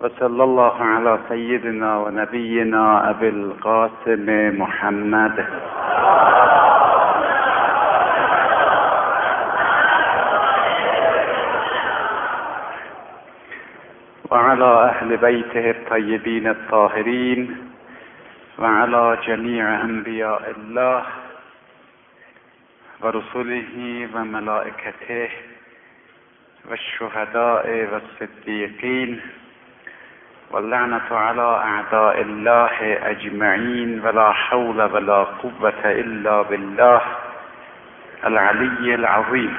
وصلى الله على سيدنا ونبينا أبي القاسم محمد وعلى أهل بيته الطيبين الطاهرين وعلى جميع أنبياء الله ورسله وملائكته والشهداء والصديقين واللعنة على أعداء الله أجمعين ولا حول ولا قوة إلا بالله العلي العظيم.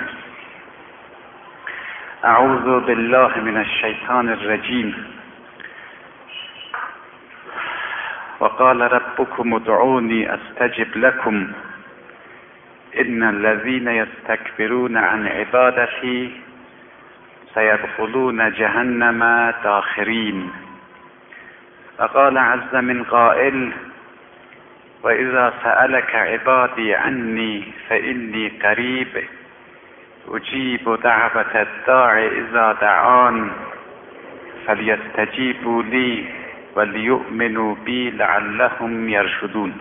أعوذ بالله من الشيطان الرجيم. وقال ربكم ادعوني أستجب لكم إن الذين يستكبرون عن عبادتي سيدخلون جهنم داخرين. وقال عز من قائل وإذا سألك عبادي عني فإني قريب أجيب دعوة الداع إذا دعان فليستجيبوا لي وليؤمنوا بي لعلهم يرشدون.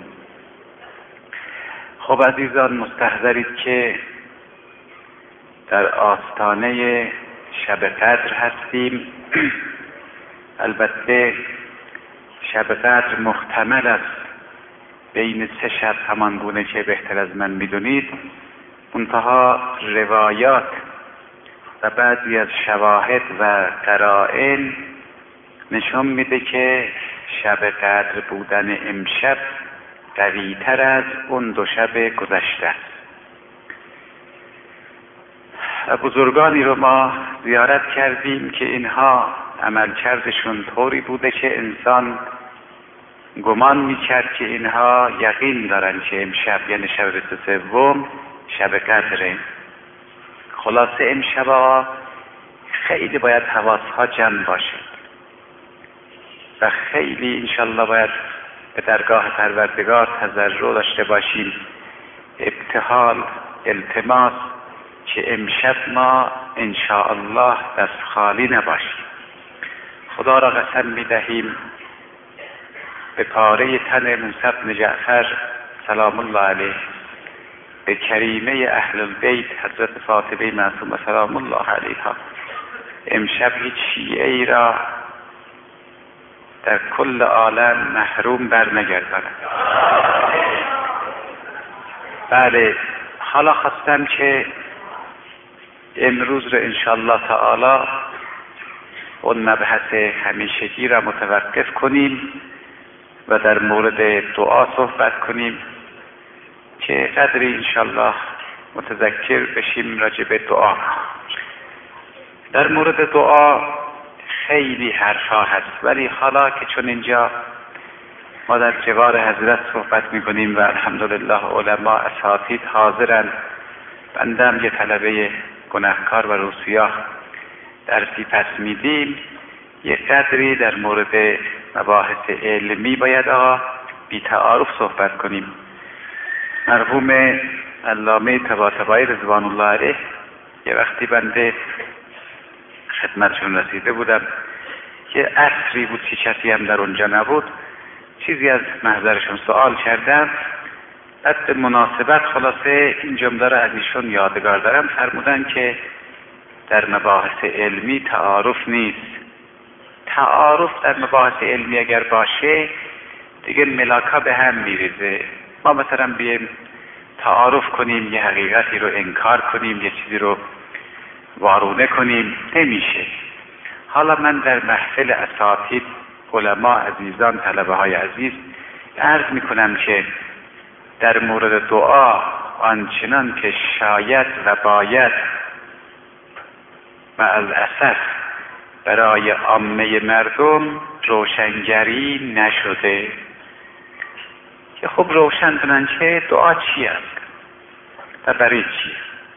خب عزیزان، مستحضرید که در آستانه شب قدر هستیم. البته شب قدر محتمل است بین 3 شب، همان گونه که بهتر از من میدونید. منتها روایات و بعضی از شواهد و قرائن نشون میده که شب قدر بودن امشب قوی‌تر از اون 2 شب گذشته است. بزرگانی رو ما زیارت کردیم که اینها عملکردشون طوری بوده که انسان گمان میکرد که اینها یقین دارن که امشب یعنی شب 23 شب قدره. خلاصه امشب خیلی باید حواسها جمع باشد و خیلی انشالله باید به درگاه پروردگار تضرع داشته باشیم، ابتهال، التماس که امشب ما انشاءالله دست خالی نباشیم. خدا را قسم میدهیم به پاره تن موسی بن جعفر سلام الله علیه، به کریمه اهل البیت حضرت فاطمه معصومه سلام الله علیها، امشب هیچ شیعه‌ای را در کل عالم محروم برنگرداند. بله، حالا خواستم که امروز رو انشاءالله تعالی اون مبحث همیشگی را متوقف کنیم و در مورد دعا صحبت کنیم که قدری انشاءالله متذکر بشیم راجع به دعا. در مورد دعا خیلی حرفا هست، ولی حالا که چون اینجا ما در جوار حضرت صحبت میکنیم و الحمدلله علما اساتید حاضرن، بنده هم یه طلبه گناهکار و روسیاه درسی پس میدیم، یه قدری در مورد مباحث علمی باید بی تعارف صحبت کنیم. مرحوم علامه طباطبایی رضوان الله علیه یه وقتی بنده خدمتشون رسیده بودم، یه عصری بود که کسی هم در اونجا نبود، چیزی از محضرشون سوال کردم، بعد به مناسبت خلاصه این جمله را از ایشون یادگار دارم، فرمودن که در مباحث علمی تعارف نیست. تعارف در مباحث علمی اگر باشه دیگه ملاکا به هم میریزه. ما مثلا بیایم تعارف کنیم، یه حقیقتی رو انکار کنیم، یه چیزی رو وارونه کنیم، نمیشه. حالا من در محفل اساتید، علما عزیزان، طلبه های عزیز عرض میکنم که در مورد دعا آنچنان که شاید و باید و الاسف برای عامه مردم روشنگری نشده که خب روشن کنن که دعا چی است و برای چی.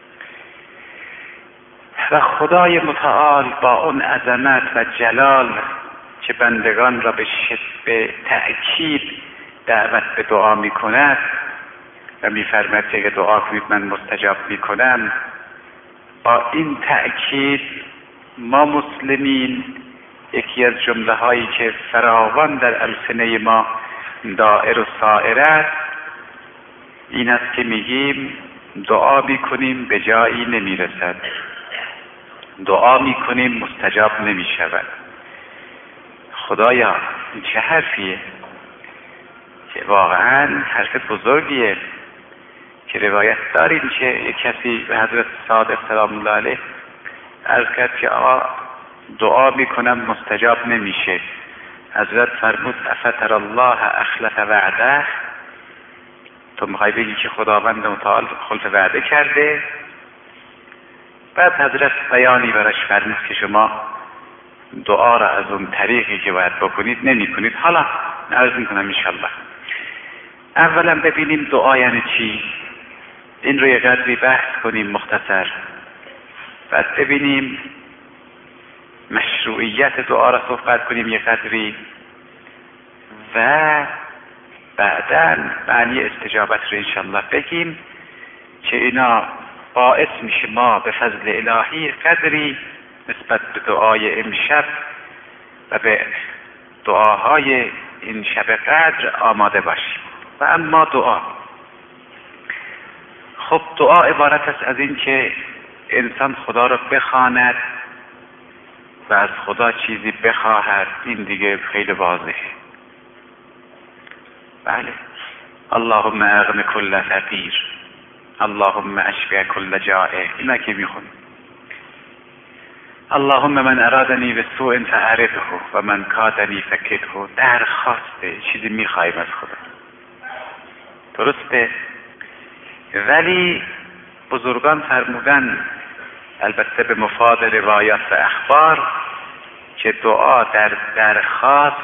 و خدای متعال با اون عظمت و جلال که بندگان را به تأکید دعوت به دعا می کند و می فرماید که دعا کنید من مستجاب می کنم، با این تأکید ما مسلمین یکی از جمله هایی که فراوان در السنه ما دائر و سائر است این است که میگیم دعا میکنیم به جایی نمیرسد، دعا میکنیم مستجاب نمیشود. خدایا این چه حرفیه که واقعا حرف بزرگیه که روایت داریم که یک کسی به حضرت صادق سلام الله علیه عرض کرد که آقا دعا میکنم مستجاب نمیشه. حضرت فرمود افتر الله اخلف وعده، تو میخوای بگی که خداوند متعال خلف وعده کرده؟ بعد حضرت بیانی براش فرمود که شما دعا را از اون طریقی که باید بکنید نمی کنید. حالا عرض میکنم انشالله. اولا ببینیم دعا یعنی چی، این رو یه قدری بحث کنیم مختصر، بعد ببینیم مشروعیت دعا را صحبت کنیم یه قدری و بعداً معنی استجابت رو انشالله بگیم که اینا باعث میشه ما به فضل الهی قدری نسبت به دعای امشب و به دعاهای این شب قدر آماده باشیم. و اما دعا، خب دعا عبارت است از این که انسان خدا رو بخواند و از خدا چیزی بخواهد. این دیگه خیلی واضحه. بله، اللهم اغن کل فقیر، اللهم اشفی کل جائع، اینا که میخونیم. اللهم من ارادنی بسوء فاعرضه و من کادنی فکده. درخواسته، چیزی میخوایم از خدا، درسته؟ ولی بزرگان فرمودن، البته به مفاد روایات و اخبار، که دعا در درخواست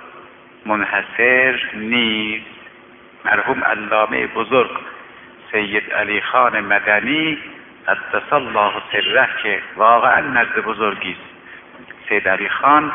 منحصر نیست. مرحوم علامه بزرگ سید علی خان مدنی قدس الله سره که واقعا مرد بزرگی است، سید علی خان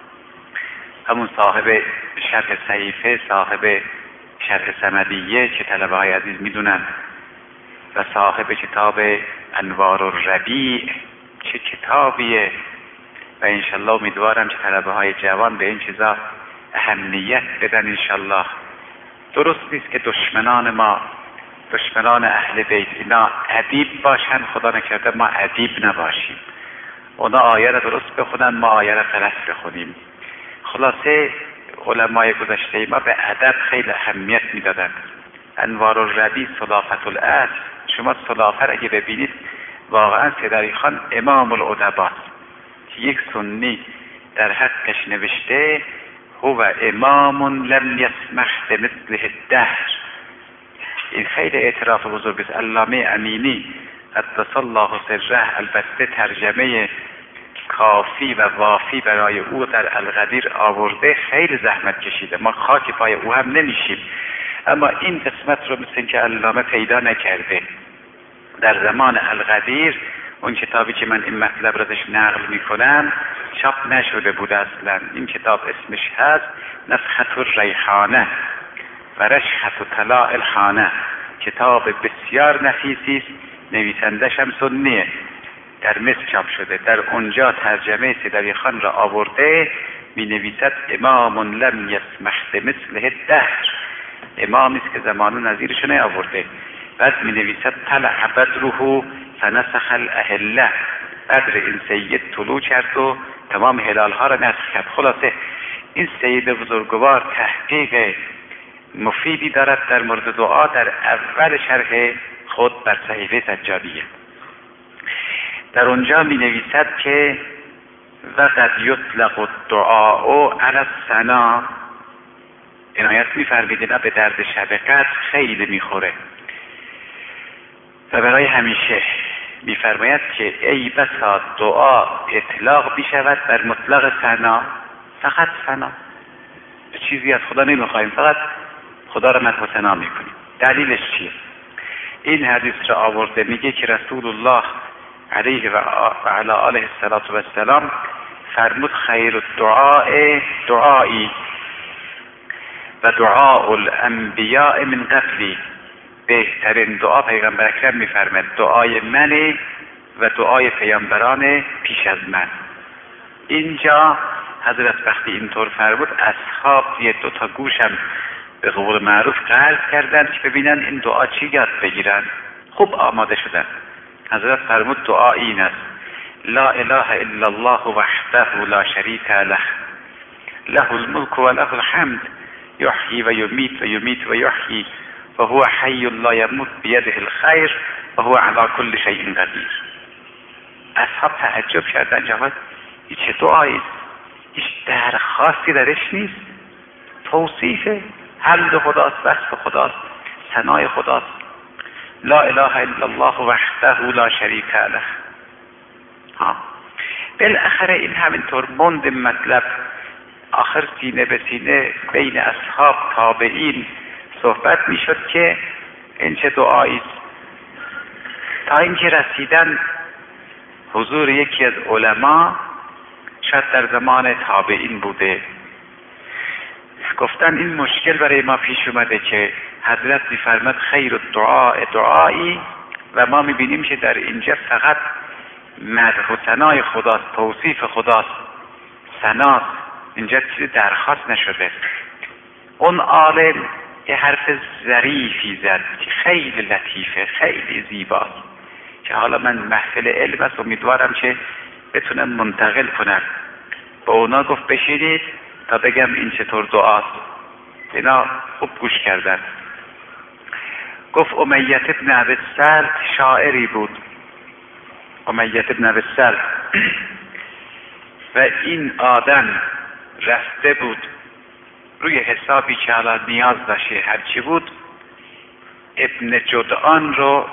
همون صاحب شرح صحیفه، صاحب شرح صمدیه که طلبه های عزیز میدونن، و صاحب کتاب انوار الربیع، چه کتابیه. و انشالله امیدوارم که طلبه های جوان به این چیزا اهمیت بدن انشالله. درست نیست که دشمنان ما، دشمنان اهل بیت، اینا ادیب باشن، خدا نکرده ما ادیب نباشیم. اونا آیه را درست بخونن، ما آیه را غلط بخونیم. خلاصه علمای گذشته ما به ادب خیلی اهمیت میدادن. انوار الربیع صلافت الاصل، شما صلافه را اگه ببینید واقعا سید علی خان امام الادبا که یک سنی در حقش نوشته هو امام لم یسمح بمثله الدهر. این خیلی اعتراف بزرگ است. علامه امینی قدس الله سره البته ترجمه کافی و وافی برای او در القدیر آورده، خیلی زحمت کشیده، ما خاک پای او هم نمیشیم، اما این قسمت رو مثل که علامه پیدا نکرده. در زمان القدیر اون کتابی که من این مطلب را ازش نقل میکنم چاپ نشده بود اصلا. این کتاب اسمش هست نفخة الریحانه و رشحة طلاء الخانه، کتاب بسیار نفیسی است، نویسندش هم سنیه، در مصر چاپ شده. در اونجا ترجمه سید علی خان را آورده، می نویسد امام لم یسمح بمثله الدهر، امامی است که زمانو نظیرش نیاورده. بعد می نویسد طلع بدره فنسخ الاهله، بدر این سید طلوع کرد و تمام هلال ها را نسخ کرد. خلاصه این سید بزرگوار تحقیق مفیدی دارد در مورد دعا در اول شرح خود بر صحیفه سجادیه. در اونجا می نویسد که وقد یطلق الدعاء علی الثنا، عنایت می فرمید به درد شب قدر خیلی میخوره و برای همیشه می فرماید که ای بسا دعا اطلاق بشود بر مطلق ثنا، فقط ثنا، چیزی از خدا نمیخوایم، فقط خدا را مدح و ثنا میکنیم. دلیلش چیه؟ این حدیث را آورده، میگه که رسول الله علیه و علی آله السلام فرمود خیر الدعاء دعایی و دعاء الانبیاء من قبلی، بهترین دعا پیغمبر اکرم میفرماید دعای منه و دعای پیامبران پیش از من. اینجا حضرت وقتی اینطور فرمود اصحاب یه 2 تا گوشم به قول معروف قرض کردن که ببینن این دعا چی یاد بگیرن. خوب آماده شدن. حضرت فرمود دعا این است: لا اله الا الله وحده لا شریک له له الملك و له الحمد یحیی و یمیت و یمیت و یحیی و هو حی لا یموت بیده الخیر و هو علی کل شیء قدیر. اصحاب تعجب کردن، جواد این چه دعایی است؟ هیچ درخواستی درش نیست، توصیف حمد خداست، وصف خداست، ثنای خداست. لا اله الا الله وحده لا شریک له. بالاخره این همینطور موند مطلب، آخر سینه به سینه بین اصحاب تابعین صحبت میشد که این چه دعایی است، تا اینکه رسیدن حضور یکی از علما، شاید در زمان تابعین بوده. گفتن این مشکل برای ما پیش اومده که حضرت می‌فرماد خیر الدعاء دعایی و ما می‌بینیم که در اینجا فقط مدح و ثنای خداست، توصیف خداست، ثناست، اینجا چیزی درخواست نشده. اون عالم یه حرف ظریفی زد که خیلی لطیفه، خیلی زیباست، که حالا من محفل علم است، امیدوارم که بتونم منتقل کنم. با اونا گفت بشینید تا بگم این چطور دعاست. اینا خوب گوش کردن. گفت امیت ابن ابی السلط شاعری بود، امیت ابن ابی السلط، و این آدم رفته بود روی حسابی که حالا نیاز داشته هرچی بود ابن جدعان رو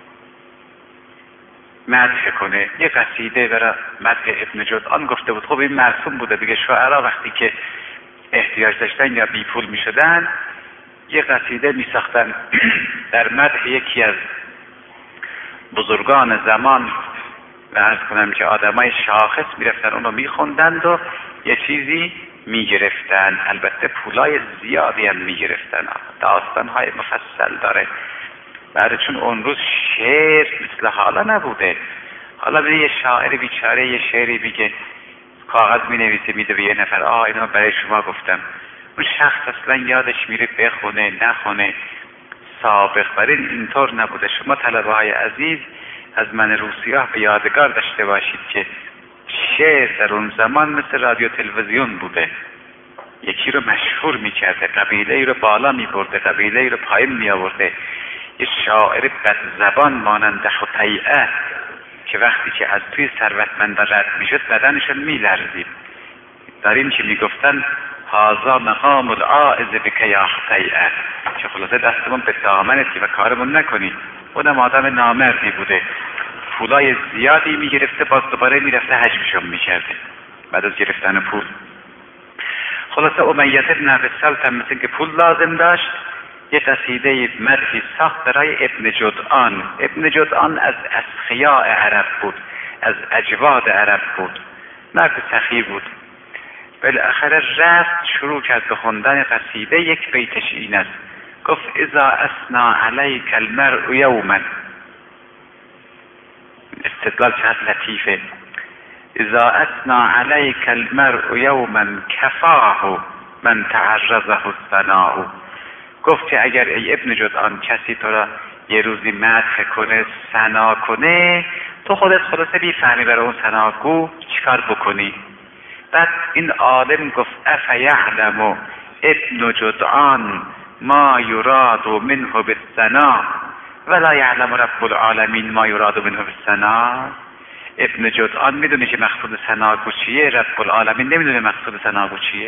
مدح کنه. یه قصیده برای مدح ابن جدعان گفته بود. خب این مرسوم بوده دیگه، شاعرها وقتی که احتیاج داشتن یا بیپول می شدن یه قصیده می ساختن در مدح یکی از بزرگان زمان، و عرض کنم که آدمای شاخص می رفتن اونو می خوندند و یه چیزی می گرفتن. البته پولای زیادی هم می گرفتن، داستانهای مفصل داره. بعد چون اون روز شعر مثل حالا نبوده، حالا به یه شاعر بیچاره یه شعری بگه، کاغذ می نویسه میده به یه نفر، اینو برای شما گفتم، اون شخص اصلا یادش میره بخونه نخونه. سابق بر اینطور نبوده. شما طلبه های عزیز از من روسیاه به یادگار داشته باشید که شعر در اون زمان مثل رادیو تلویزیون بوده، یکی رو مشهور میکرده، قبیله ای رو بالا میبرده، قبیله ای رو پایین میآورده. یه شاعر بد زبان مانند حطیئه که وقتی که از توی ثروتمند رد میشد بدنشون میلرزید، داریم که میگفتن هذا مقام العائز بک یا حطیئه، که خلاصه دستمون به دامنتی و کارمون نکنی. اونم آدم نامردی بوده، پولای زیادی میگرفته، باز دوباره میرفته حجمشون میکرده بعد از گرفتن پول. خلاصه امیت ابن ابی السلط هم مثل که پول لازم داشت، یه قصیده مدحی ساخت برای ابن جدعان. ابن جدعان از اسخیاء عرب بود، از اجواد عرب بود، مرد سخی بود. بالاخره رفت شروع کرد به خوندن قصیده. یک بیتش این است، گفت اذا اثنا علیک المرء یوما، استدلال چقدر لطیفه، اذا اثنا علیک المرء یوما کفاه من تعرضه الثناء. گفت که اگر ای ابن جدعان کسی تو را یه روزی مدح کنه، ثنا کنه، تو خودت خلاصه بیفهمی برای اون ثناگو چیکار بکنی. بعد این عالم گفت افیعلم ابن جدعان ما یراد منه بالثنا ولا یعلم رب العالمین ما یراد منه بالثنا. ابن جدعان میدونه که مقصود ثناگو چیه، رب العالمین نمیدونه مقصود ثناگو چیه.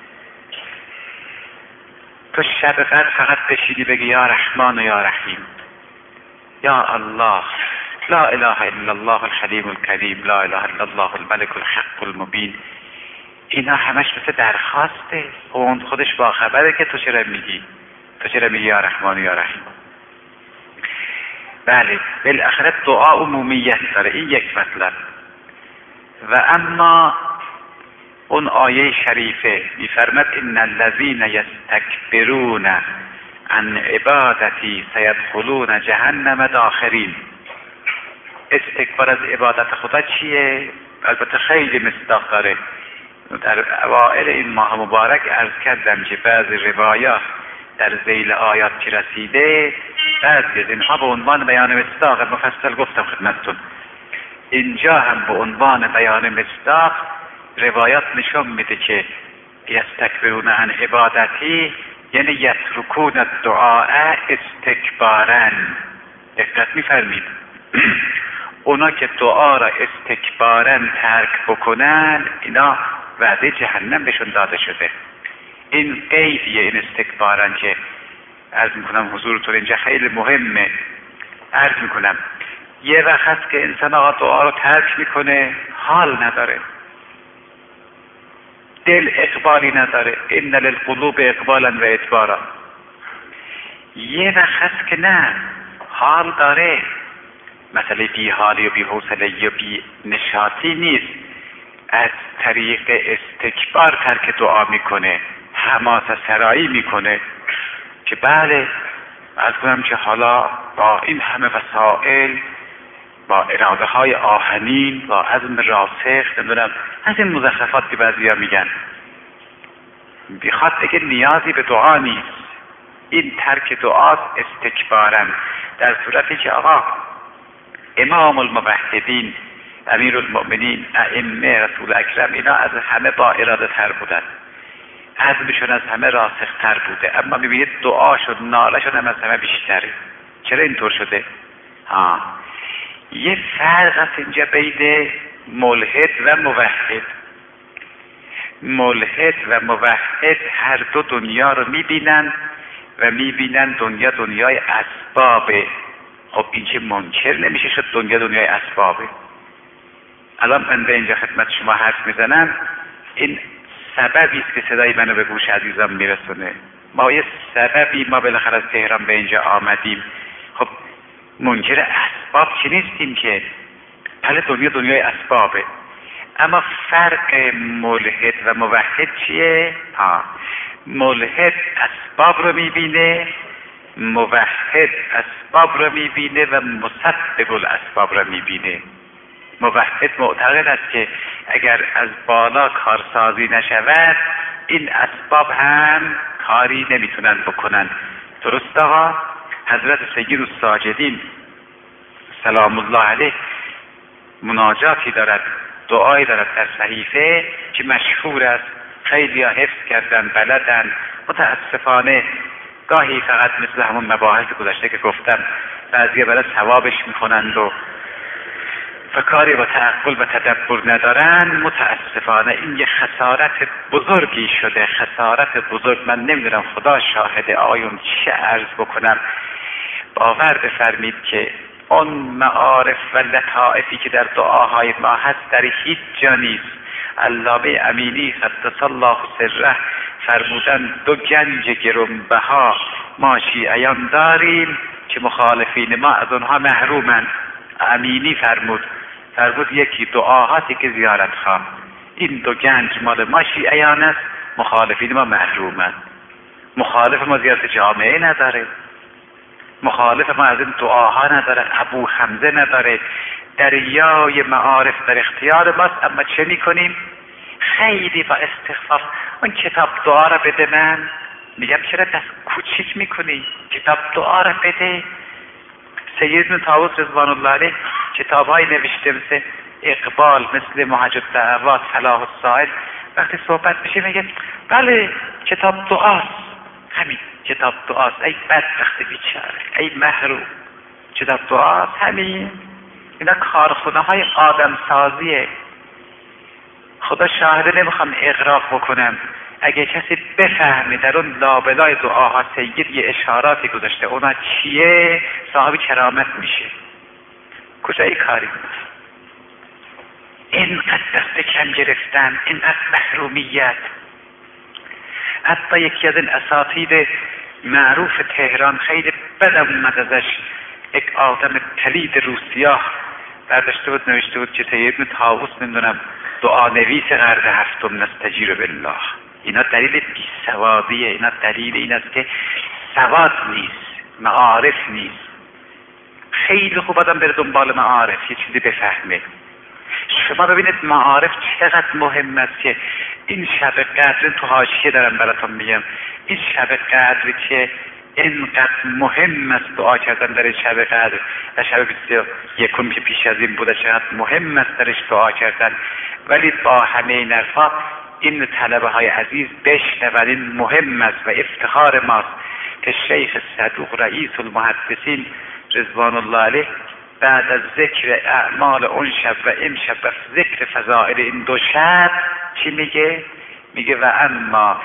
تو شب قدر فقط بشیدی بگی یا رحمان و یا رحیم، یا الله، لا اله الا الله الحلیم الکریم، لا اله الا الله الملك الحق المبین. اینا همش مثل درخواسته. اون خودش با خبره که تو چرا میگی یا رحمان و یا رحیم. بله، بالاخره دعا عمومیت داره، این یک مطلب. و اما اون آیه شریفه میفرماد ان الذين یستکبرون عن عبادتی سیدخلون جهنم داخرین. استکبار از عبادت خدا چیه؟ البته خیلی مصداق داره، در اوائل این ماه مبارک عرض کردم که بعضی روایات در ذیل آیات که رسیده، بعضی از اینها به عنوان بیان مصداق مفصل گفتم خدمتتون. اینجا هم به عنوان بیان مصداق روایات نشون میده که یستکبرون عن عبادتی یعنی یترکون الدعاء استکبارا. دقت میفرمید اونا که دعا را استکبارا ترک بکنن اینا وعده جهنم بهشون داده شده. این قیدیه، این استکبارا که عرض میکنم حضورتون اینجا خیلی مهمه. عرض میکنم یه وقت هست که انسان آقا دعا رو ترک میکنه، حال نداره، دل اقبالی نداره، ان للقلوب اقبالا و ادبارا. یه وقت هست که نه، حال داره، مثلا بی حالی و بی حوصله یا بی نشاطی نیست، از طریق استکبار ترک دعا میکنه، حماسه سرایی میکنه که بله از کنم که حالا با این همه وسائل، با اراده های آهنین، با عزم راسخ، نمیدونم از این مزخرفات که بعضی ها میگن، بخواد بگه نیازی به دعا نیست، این ترک دعاست استکبارن. در صورتی که آقا امام الموحدین، امیر المؤمنین، ائمه، رسول اکرم، اینا از همه با اراده تر بودن، عزمشون از همه راسخ تر بوده، اما میبینید دعاشون، نالشون هم از همه بیشتره. چرا اینطور شده؟ یه فرق است اینجا بین ملحد و موحد. ملحد و موحد هر دو دنیا رو میبینن و میبینن دنیا دنیای اسبابه. خب این که منکر نمیشه شد دنیا دنیای اسبابه. الان من به اینجا خدمت شما حرف میزنم، این سببی است که صدای منو به گوش عزیزان میرسونه. ما یه سببی، ما بالاخره از تهران به اینجا آمدیم، خب منکر اسباب که نیستیم که، بله دنیا دنیای اسبابه. اما فرق ملحد و موحد چیه؟ ملحد اسباب رو میبینه، موحد اسباب رو میبینه و مسبب الاسباب رو میبینه. موحد معتقد است که اگر از بالا کارسازی نشود این اسباب هم کاری نمیتونن بکنن. درست آقا؟ حضرت سید الساجدین سلام الله علیه مناجاتی دارد، دعایی دارد در صحیفه که مشهور است، خیلی ها حفظ کردن، بلدن. متاسفانه گاهی فقط مثل همون مباحث گذشته که گفتم بعضی برای ثوابش میخونند و کاری با تعقل و تدبر ندارن. متاسفانه این یه خسارت بزرگی شده، خسارت بزرگ. من نمیدونم، خدا شاهد آیون چه عرض بکنم. باور بفرمید که اون معارف و لطائفی که در دعاهای ما هست در هیچ جا نیست. علامه امینی قدس الله سره فرمودن دو گنج گرانبها ما شیعیان داریم که مخالفین ما از اونها محرومن. امینی فرمود یکی دعاهاتی که زیارت خواه، این دو گنج مال ما شیعیان است، مخالفین ما محرومن. مخالف ما زیارت جامعه نداره، مخالف ما از این دعاها نداره، ابو حمزه نداره، دریای معارف در اختیار ماست. اما چه میکنیم؟ خیلی با استخفاف اون کتاب دعا را بده. من میگم چرا دست کوچیک میکنی؟ کتاب دعا را بده. سید ابن طاووس رضوان الله علیه کتاب‌های نوشته مثل اقبال، مثل محج الدعوات، صلاح السائل، وقتی صحبت میشه میگه بله کتاب دعاست، همین کتاب دعاست. ای بدبخت بیچاره، ای محروم، کتاب دعاست همین. اینا کارخونه های آدم سازیه. خدا شاهده، نمیخوام اغراق بکنم. اگه کسی بفهمه در اون لابلای دعاها سید یه اشاراتی گذاشته اونا چیه، صاحب کرامت میشه. کجای کاری؟ اینقدر دست کم گرفتن، اینقدر محرومیت. حتی یکی از این اساتید معروف تهران خیلی بدم اومد ازش، یک آدم پلید روسیاه برداشته بود نوشته بود که سید ابن طاووس نمیدونم دعا نویس قرن هفتم نستجیر بالله. اینا دلیل بیسوادیه، اینا دلیل این است که سواد نیست، معارف نیست. خیلی خوب آدم بره دنبال معارف، یه چیزی بفهمه. شما ببینید معارف چقدر مهم است که این شب قدر تو حاشیه دارم براتون میگم، این شب قدری که اینقدر مهم است دعا کردن در این شب قدر و شب 21 که پیش از این بوده چقدر مهم است درش دعا کردن، ولی با همه این حرفا این طلبه های عزیز بشنون، این مهم است و افتخار ماست که شیخ صدوق رئیس المحدثین رضوان الله علیه بعد از ذکر اعمال اون شب و این شب و ذکر فضائل این دو شب چی میگه؟ میگه و اما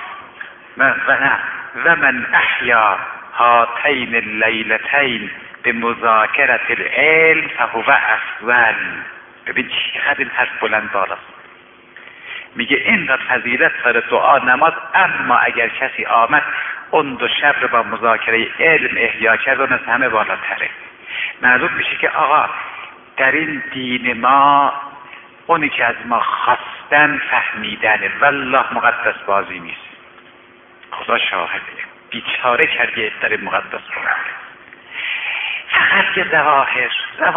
و من احیا هاتین اللیلتین به مذاکرت العلم فهو افضل. ببین چقدر این حرف بلند بالاست. میگه اینقدر فضیلت داره دعا نماز، اما اگر کسی آمد اون دو شب رو با مذاکره علم احیا کرد اون از همه بالاتره. معلوم میشه که آقا در این دین ما اونی که از ما خواستن فهمیدنه، والله مقدس بازی نیست. خدا شاهده بیچاره کردی در مقدس بازی، فقط یه ظواهر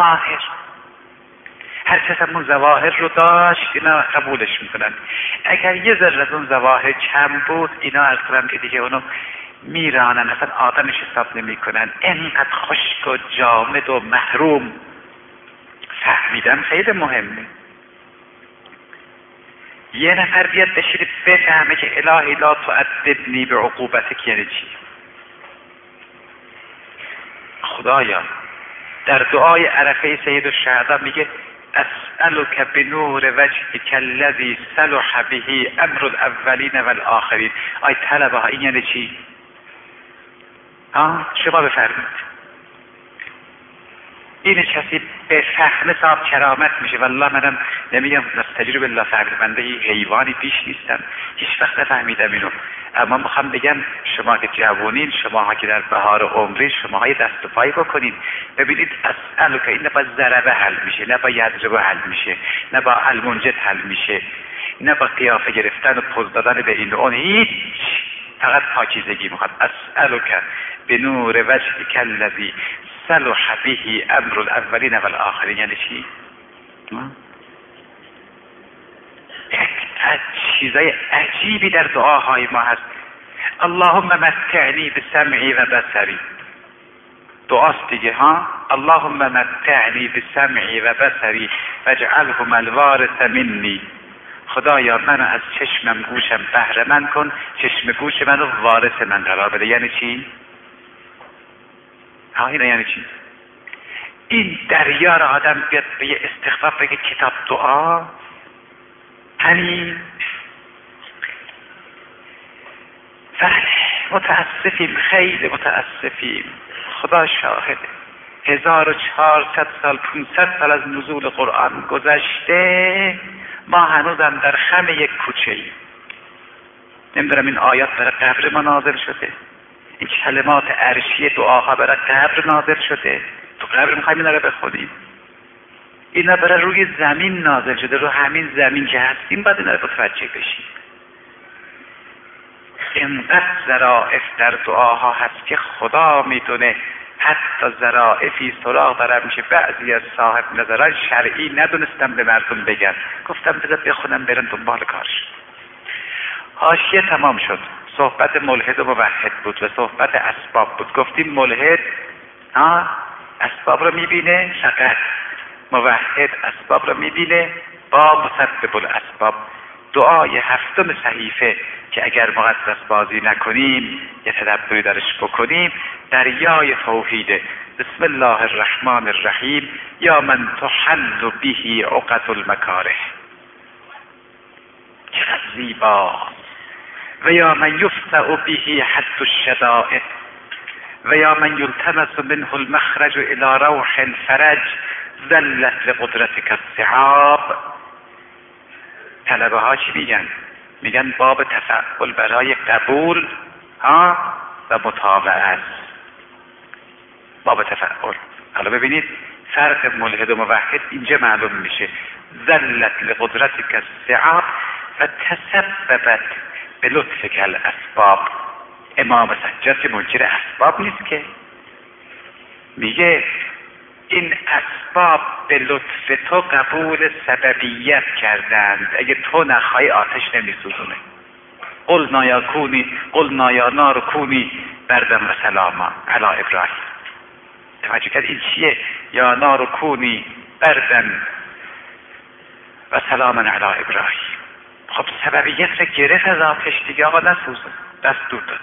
هر کس همون ظواهر رو داشت اینا قبولش میکنن. اگر یه ذره از اون ظواهر کم بود اینا از کنم که دیگه اونو میرانن، اصلا آدمش حساب نمیکنن. اینقدر خشک و جامد و محروم. فهمیدن خیلی مهمه. یه نفر بیاد بشینه بفهمه که الهی لا تعذبنی به عقوبتک یعنی چی. خدایا در دعای عرفه سید الشهدا میگه اسألک بنور وجهک الذی صلح به امر الاولین والآخرین. آی طلبه ها این یعنی چی؟ شما بفرمید. این کسی به فهم صاحب کرامت میشه. والله منم نمیگم نستجیر بالله فهمید، من به حیوانی پیش نیستم، هیچ وقت نفهمیدم اینو، اما میخوام بگم شما که جوانین، شما که در بهار عمری، شما های دست و پای بکنین. ببینید اسئلو که این نه با ضربه حل میشه، نه با یضربه حل میشه، نه با المنجد حل میشه، نه با قیافه گرفتن و پوز دادن به این اون، هیچ. فقط پاکیزگی میخواد. اسئلو که به نور وجهک الذی صلح به امر الاولین والآخرین یعنی چی؟ چیزای عجیبی در دعاهای ما هست. اللهم متعنی بسمعی و بصری. دعاست دیگه ها. اللهم متعنی بسمعی و بصری واجعلهم الوارث منی. خدایا منو از چشمم گوشم بهره مند کن، چشم گوش منو وارث من قرار بده. یعنی چی؟ اینا یعنی چی؟ این دریا را آدم بیاد به یه استخفاف بگه کتاب دعا. همین بله متاسفیم، خیلی متاسفیم. خدا شاهده 1400 سال 500 سال از نزول قرآن گذشته، ما هنوزم در خم یک کوچه ایم. نمیدونم این آیات برای قبر ما نازل شده، این کلمات عرشی دعاها برای قبر نازل شده، تو قبر میخوایم اینا رو بخونیم. اینا برای روی زمین نازل شده، رو همین زمین که هستیم باید اینا رو متوجه بشیم. اینقدر ظرافت در دعاها هست که خدا میدونه. حتی ظرافی سراغ دارم میشه بعضی از صاحب نظران شرعی ندونستم به مردم بگن، گفتم بذار بخونم برن دنبال کارش. حاشیه تمام شد. صحبت ملحد و موحد بود و صحبت اسباب بود. گفتیم ملحد اسباب رو میبینه فقط، موحد اسباب رو میبینه با مسبب الاسباب. دعای 7 صحیفه که اگر مقدس بازی نکنیم یه تدبری درش بکنیم، دریای توحیده. بسم الله الرحمن الرحیم یا من تحل به عقد المکاره. چقدر زیبا. و یا من یفتع به حد الشدائد و یا من یلتمس منه المخرج الى روح الفرج ذلت لقدرتک الصعاب. طلبه ها چی میگن؟ میگن باب تفعل برای قبول و متابعت. باب تفعل. حالا ببینید فرق ملحد و موحد اینجا معلوم میشه. ذلت لقدرتک الصعاب و تسببت به لطفک الاسباب. امام سجاد که منکر اسباب نیست که، میگه این اسباب به لطف تو قبول سببیت کردند. اگه تو نخواهی آتش نمیسوزونه. قلنا یا نار کونی بردن و سلاما علی ابراهیم. توجه کرد این چیه؟ یا نار کونی بردن و سلاما علی ابراهیم. خب سببیت را گرفت از آتش دیگه، آقا نسوزه، دستور داد.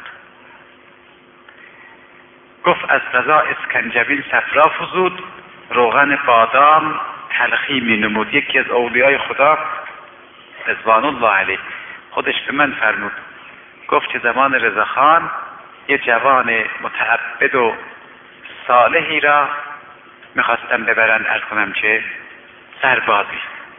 گفت از غذا اسکنجبین صفرا فزود، روغن بادام تلخی می نمود. یکی از اولیای خدا رضوان الله علیه خودش به من فرمود، گفت که زمان رضاخان یه جوان متعبد و صالحی را میخواستم ببرن عرض کنم که سربازی.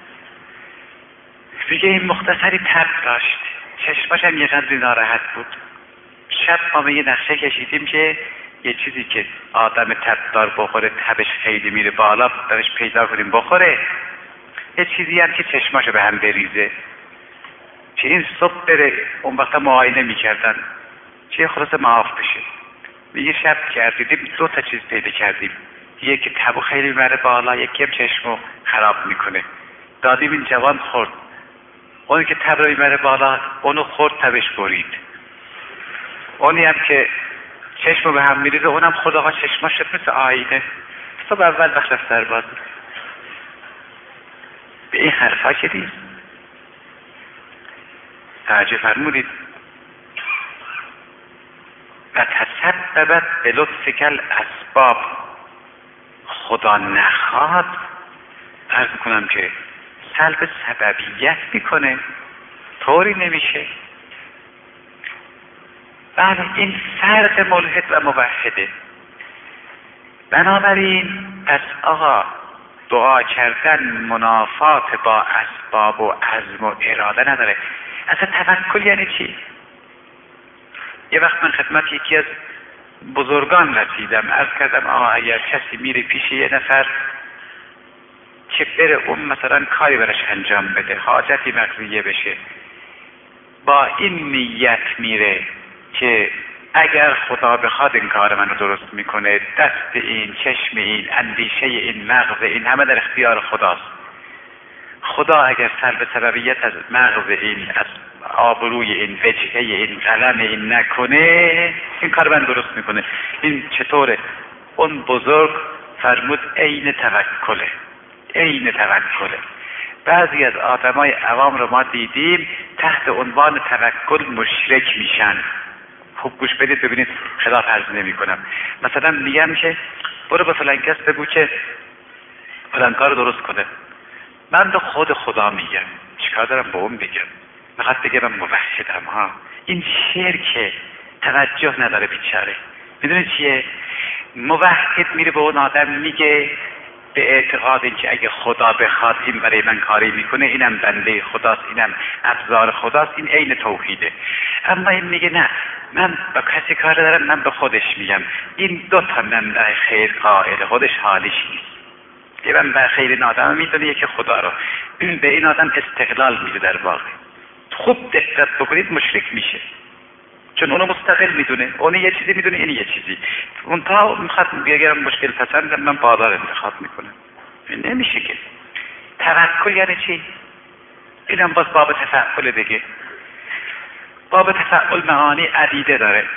میگه این مختصری تب داشت، چشماش هم یه قدری ناراحت بود. شب ما یه نقشه کشیدیم که یه چیزی که آدم تبدار بخوره تبش خیلی میره بالا درش پیدا کنیم بخوره، یه چیزی هم که چشماشو به هم بریزه، که این صبح بره اون وقتا معاینه میکردن چه خلاص معاف بشه. میگه شب کردیم 2 تا چیز پیدا کردیم، یکی تبو خیلی میبره بالا، یکی هم چشمو خراب میکنه. دادیم این جوان خورد، اونی که تب رو میبره بالا اونو خورد تبش برید، اونی هم که چشمو به هم میریزه اونم خود. آقا چشماش شد مثل آینه. صبح اول وقت رفت سرباز. به این حرفا شدید توجه فرمودید. و تسببت به لطفک الاسباب، خدا نخواد عرض کنم که سلب سببیت میکنه، طوری نمیشه. بله این فرق ملحد و موحده. بنابراین پس آقا دعا کردن منافات با اسباب و عزم و اراده نداره. اصلا توکل یعنی چی؟ یه وقت من خدمت یکی از بزرگان رسیدم، عرض کردم آقا اگر کسی میره پیش یه نفر که بره اون مثلا کاری برش انجام بده، حاجتی مقضیه بشه، با این نیت میره که اگر خدا بخواد این کار منو درست میکنه، دست این، چشم این، اندیشه این، مغز این همه در اختیار خداست. خدا اگر سلب سببیت از مغز این، از آبروی این، وجهه این، قلم این نکنه، این کار من درست میکنه. این چطوره؟ اون بزرگ فرمود عین توکله، عین توکله. بعضی از آدمای عوام رو ما دیدیم تحت عنوان توکل مشرک میشن. خوب گوش بدید ببینید، خلاف عرض نمی کنم. مثلا میگم که برو به فلان کس بگو که فلان کار درست کنه. من به خود خدا میگم، چیکار دارم با اون بگم؟ میخواد بگه من موحدم ها. این شرکه، توجه نداره بیچاره. میدونی چیه؟ موحد میره به اون آدم میگه به اعتقاد اینکه اگه خدا بخواد این برای من کاری میکنه، اینم بنده خداست، اینم ابزار خداست، این عین توحیده. اما این میگه نه، من با کسی کار دارم، من به خودش میگم. این 2 تا منبع خیر قائل، خودش حالیش نیست. یه منبع خیر این آدم میدونه یکی خدا رو، به این آدم استقلال میده. در واقع خوب دقت بکنید مشرک میشه، چون اونو مستقل میدونه، اون یه چیزی میدونه، این یه چیزی. اون تا میخواد بگم مشکل پسندم، من بالا انتخاب میکنم. نمیشه که. توکل یعنی چی؟ اینم باز باب تفعل دیگه. باب تفعل معانی عدیده داره.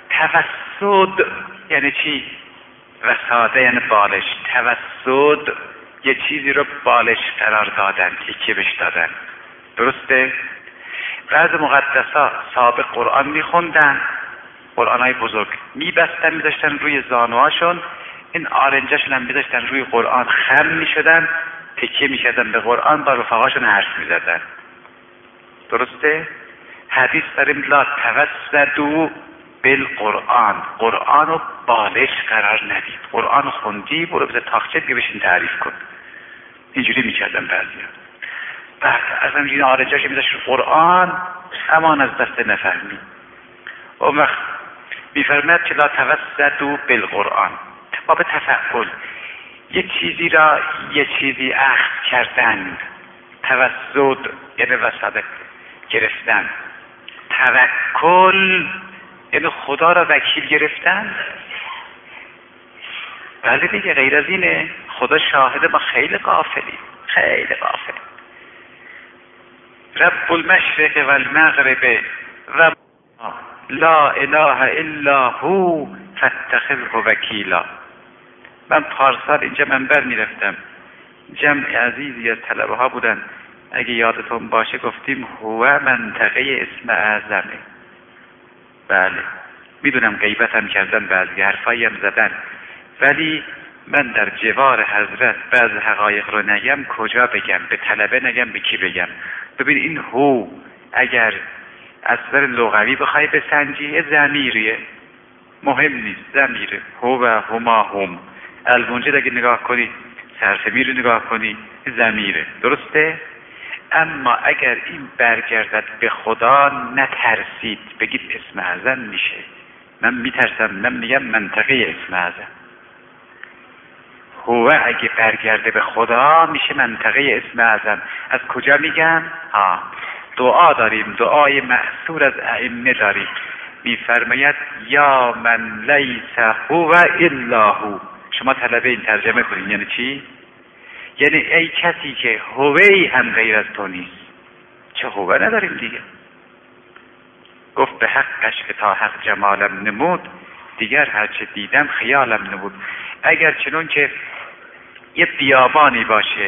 توسد یعنی چی؟ وساده یعنی بالش. توسد یه چیزی رو بالش قرار دادن، تکیه بهش دادن. درسته؟ بعض مقدسا سابق قرآن میخوندن، قرآنای بزرگ میبستن میذاشتن روی زانوهاشون، این آرنجاشون هم میذاشتن روی قرآن، خم میشدن، تکیه میکردن به قرآن، با رفقاشون حرف میزدن. درسته؟ حدیث داریم لا توسدوا بالقرآن، قرآن رو بالش قرار ندید. قرآن خوندی برو بذار تاخچه دیگه بشین تعریف کن. اینجوری میکردن بعضیا. بعد از این آرنجاش میذاشت قرآن، امان از دست نفهمی. اون وقت میفرماید که لا توسدوا بالقرآن. باب تفعل یه چیزی را یه چیزی اخذ کردن. توسد یعنی وساده گرفتن. توکل یعنی خدا را وکیل گرفتن. بله دیگه، غیر از اینه. خدا شاهد ما خیلی غافلیم، خیلی غافلیم. رب المشرق و المغرب و لا اله الا هو فاتخذه وکیلا. من پارسال اینجا منبر میرفتم، جمع عزیزی از طلبه ها بودن، اگه یادتون باشه گفتیم هو منطقه اسم اعظمه. بله میدونم غیبت هم کردن، بعضی حرفایی هم زدن، ولی من در جوار حضرت بعض حقایق رو نگم کجا بگم؟ به طلبه نگم، به کی بگم؟ ببین این هو اگر از نظر لغوی بخوای بسنجی ضمیریه، مهم نیست، ضمیره. هو و هما هم. المنجد اگه نگاه کنی، صرف میر رو نگاه کنی، ضمیره، درسته؟ اما اگر این برگردد به خدا نترسید، بگید اسم اعظم میشه. من میترسم، من میگم منطقه اسم اعظم. هو اگه برگرده به خدا میشه منطقه اسم اعظم. از کجا میگم؟ دعا داریم، دعای مأثور از ائمه داریم، میفرماید یا من لیس هو الا هو. شما طلبه این ترجمه کنید یعنی چی؟ یعنی ای کسی که هوی هم غیر از تو نیست. چه هوه نداریم دیگه. گفت به حقش که تا حق جمالم نمود، دیگر هرچه دیدم خیالم نمود. اگر چنون که یه بیابانی باشه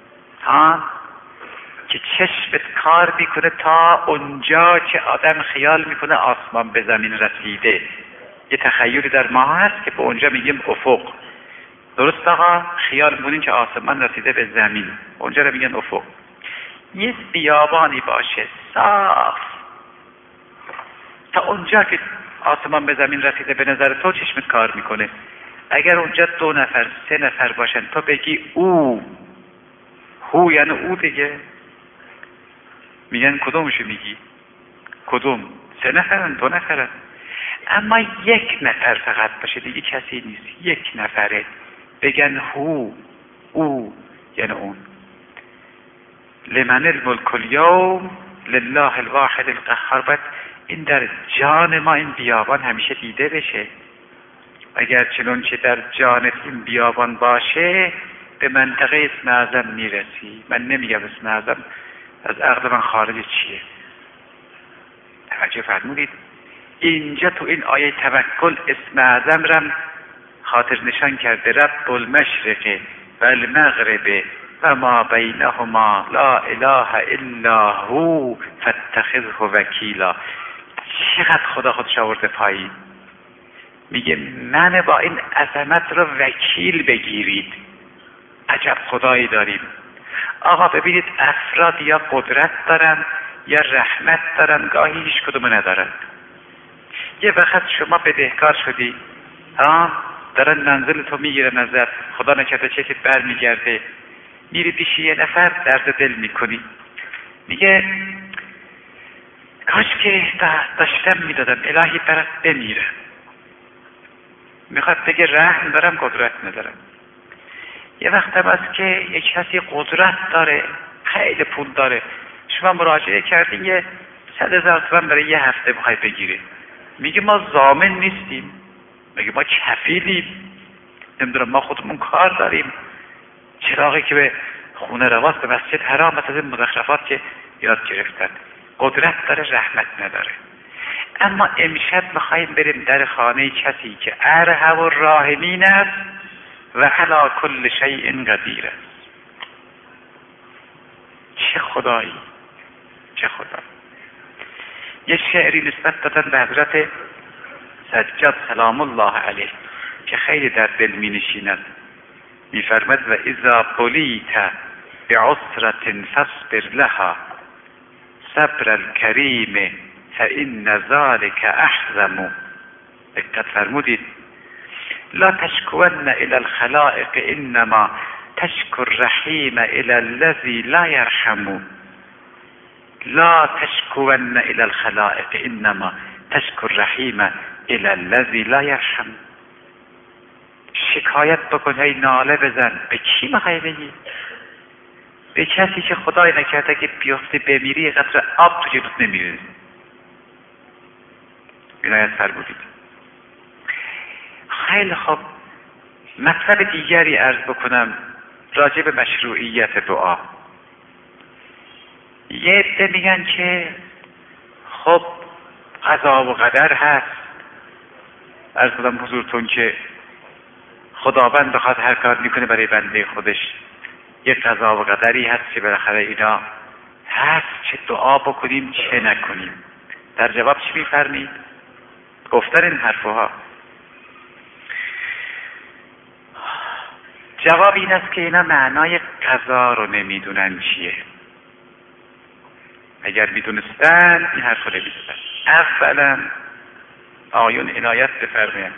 که چشمت کار میکنه تا اونجا که آدم خیال میکنه آسمان به زمین رسیده، یه تخیلی در ما هست که به اونجا میگیم افق. درست آقا؟ خیال میکنین که آسمان رسیده به زمین، اونجا رو میگن افق. یه بیابانی باشه صاف، تا اونجا که آسمان به زمین رسیده به نظر تو چشمت کار میکنه. اگر اونجا 2 نفر 3 نفر باشن، تو بگی او، هو یعنی او دیگه. میگن کدومشو میگی؟ کدوم؟ 3 نفرن 2 نفرن. اما 1 نفر فقط باشه دیگه کسی نیست، 1 نفره، بگن هو، او یعنی اون. لمن الملک الیوم لله الواحد القهار. باید این در جان ما این بیابان همیشه دیده بشه. اگر چنون که در جانت این بیابان باشه، به منطقه اسم اعظم میرسی. من نمیگم اسم اعظم از عقل من خارج چیه. توجه فرمودید؟ اینجا تو این آیه توکل اسم اعظم رم خاطر نشان کرده. رب المشرق و المغرب و ما بینهما لا اله الا هو فاتخذه وکیلا. چقدر خدا خودش آورده پایین. میگه من با این عظمت رو وکیل بگیرید. عجب خدایی داریم. آقا ببینید افراد یا قدرت دارن یا رحمت دارن، گاهی هیچ کدوم ندارن. یه وقت شما بدهکار شدی، دارن منزل تو میگیرن ازت، خدا نکرده چکت بر میگرده، میری پیش یه نفر درد دل میکنی، میگه کاش که داشتم میدادم، الهی برات بمیره. میخواد بگه رحم دارم قدرت ندارم. یه وقت هم هست که یک کسی قدرت داره، خیلی پول داره، شما مراجعه کردین یه 100,000 تومان برای یه هفته بخوای بگیری، میگه ما ضامن نیستیم، میگه ما کفیلیم، نمیدونم ما خودمون کار داریم، چراغی که به خونه رواست به مسجد حرام، مثلا این مزخرفات که یاد گرفتن. قدرت داره رحمت نداره. اما امشب میخواییم بریم در خانه کسی که ارحم الراحمین است و علی کل شیء قدیر است. چه خدایی، چه خدایی. یه شعری نسبت دادن به حضرت سجاد سلام الله علیه که خیلی در دل می نشیند. می فرمد و اذا بلیت بعسرة فاصبر لها صبر الکریم فإن ذلك احزم. دقت فرمودید. لا تشکون الى الخلائق انما تشکو الرحیم الى الذی لا یرحم. لا تشکون الى الخلائق انما تشکو الرحیم الى الذی لا یرحم. شکایت بکن، هی ناله بزن. به کی میخوای بگی؟ به کسی که خدای نکرده که بیفته بمیری یه قطره آب تو جلوت نمیره. عنایت فرمودید. خیلی خوب، مطلب دیگری عرض بکنم راجع به مشروعیت دعا. یه عده میگن که خب قضا و قدر هست. عرض کردم حضورتون که خداوند بخواد هر کار میکنه برای بنده خودش، یه قضا و قدری هست که بالاخره اینا هست، چه دعا بکنیم چه نکنیم. در جواب چی میفرمید؟ گفتن این حرفها جواب این است که اینا معنای قضا رو نمیدونن چیه. اگر میدونستن این حرف رو نمیزدن. اولا آیون عنایت بفرمایند،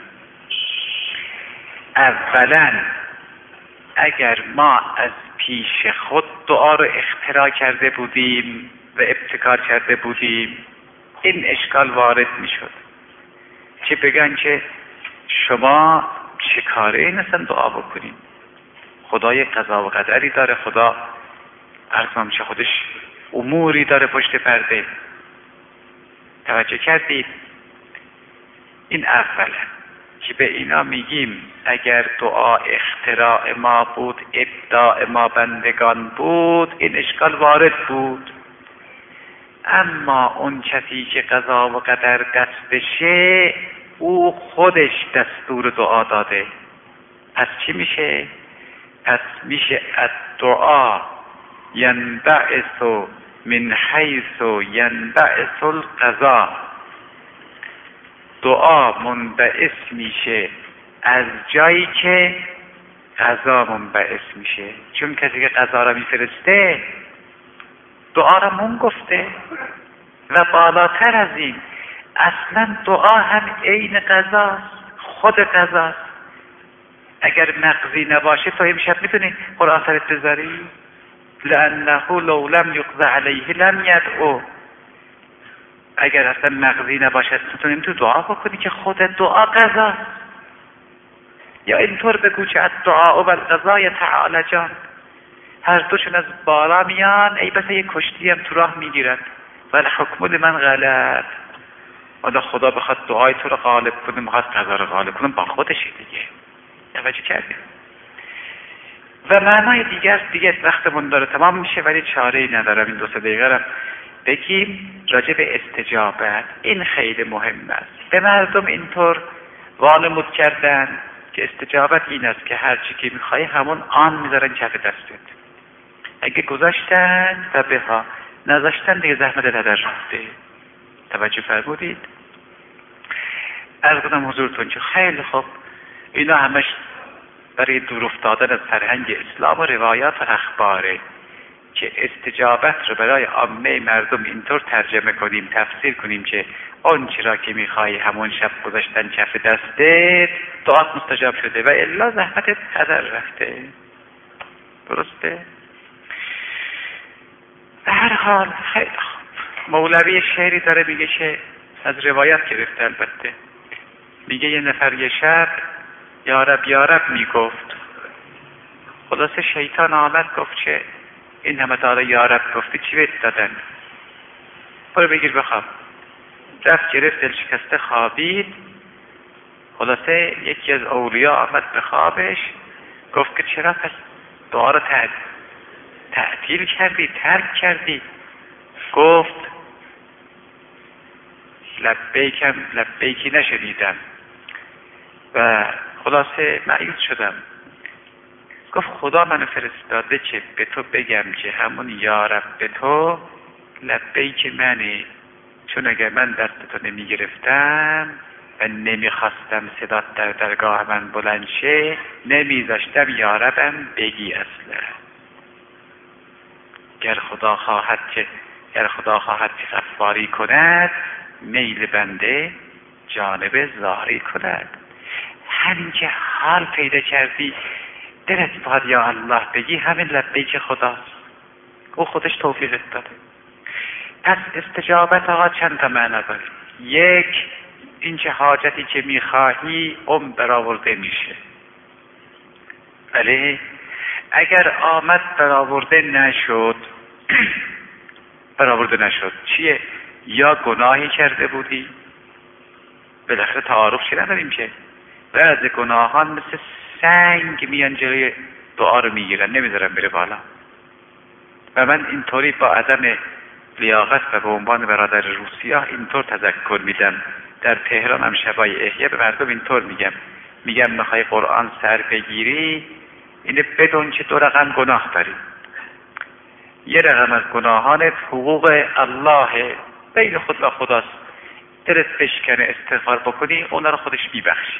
اولا اگر ما از پیش خود دعا رو اختراع کرده بودیم و ابتکار کرده بودیم، این اشکال وارد میشد که بگن که شما چه کاره این اصلا دعا بکنیم، خدای قضا و قدری داره، خدا عرضم چه خودش اموری داره پشت پرده. توجه کردید؟ این اولا که به اینا میگیم اگر دعا اختراع ما بود، ابداع ما بندگان بود، این اشکال وارد بود. اما اون کسی که قضا و قدر دستشه او خودش دستور دعا داده. پس چی میشه؟ پس میشه الدعا ینبعث من حیث ینبعث القضا. دعا منبعث میشه از جایی که قضا منبعث میشه. چون کسی که قضا را میفرسته دعا را من گفته. و بالاتر از این اصلا دعا هم عین قضاست، خود قضاست. اگر نقضی نباشه تو امشب میتونی قرآن سرت بذاری؟ لأنه لو لم یقضى علیه لم یدعو. اگر اصلا نقضی نباشه تو نمیتونی دعا بکنی که خود دعا قضاست. یا اینطور بگو که الدعاء و القضاء یتعالجان، هر دوشون از بالا میان، ای بس یک کشتی هم تو راه میگیرن. ولی حکم لمن غلب. حالا خدا بخواد دعای تو رو غالب کنه، میخواد قضا رو غالب کنه، با خودشه دیگه. توجه کردیم؟ و معنای دیگه وقتمون داره تمام میشه ولی چاره‌ای ندارم این 2-3 دقیقه رو بگیم راجع به استجابت. این خیلی مهم است. به مردم اینطور وانمود کردن که استجابت این است که هر چی که میخوای همون آن میذارن کف دستت. اگه گذاشتن و بها نذاشتن دیگه زحمت هدر رفته. توجه فرمودید؟ عرض کنم حضورتون که خیلی خوب اینا همش برای دور افتادن از فرهنگ اسلام و روایات و اخباره که استجابت رو برای عامه مردم اینطور ترجمه کنیم، تفسیر کنیم که اون چرا که میخوای همون شب گذاشتن کف دستت دعات مستجاب شده و الا زحمتت هدر رفته. درسته؟ به هر حال خیلی مولوی شعری داره میگه که از روایت گرفته، البته میگه یه نفر یه شب یارب یارب میگفت. خلاصه شیطان آمد گفت که این همه داره یارب گفتی چی بهت دادن؟ برو بگیر بخواب. رفت گرفت دل شکسته خوابید. خلاصه یکی از اولیا آمد به خوابش گفت که چرا پس دعا رو تعطیل کردی، ترک کردی؟ گفت لبیکی نشدیدم و خلاصه مایوس شدم. گفت خدا منو فرستاده که به تو بگم که همون یارب به تو لبیک منی، چون اگر من دست تو نمی گرفتم و نمی خواستم صدات در درگاه من بلند شه نمی زاشتم یاربم بگی اصلا. گر خدا خواهد که غفاری کند میل بنده جانب زاری کند. همین که حال پیدا کردی دلت بخواد یا الله بگی همین لبیک خداست، او خودش توفیقت داده. پس استجابت آقا چند تا معنا داره. یک، این که حاجتی که میخواهی برآورده میشه. ولی اگر آمد برآورده نشد چیه؟ یا گناهی کرده بودی، بالاخره تعارف چی نداریم که بعض گناهان مثل سنگ میان جلوی دعا رو میگیرن، نمیذارن بره بالا. و من اینطوری با عدم لیاقت و به عنوان برادر روسیاه اینطور تذکر میدم. در تهران هم شبای احیا به مردم اینطور میگم میخوای قرآن سر بگیری اینه بدون که 2 رقم گناه داری. 1 رقم از گناهانت حقوق الله بین خود و خداست، دلت بشکنه استغفار بکنی اونا رو خودش میبخشه.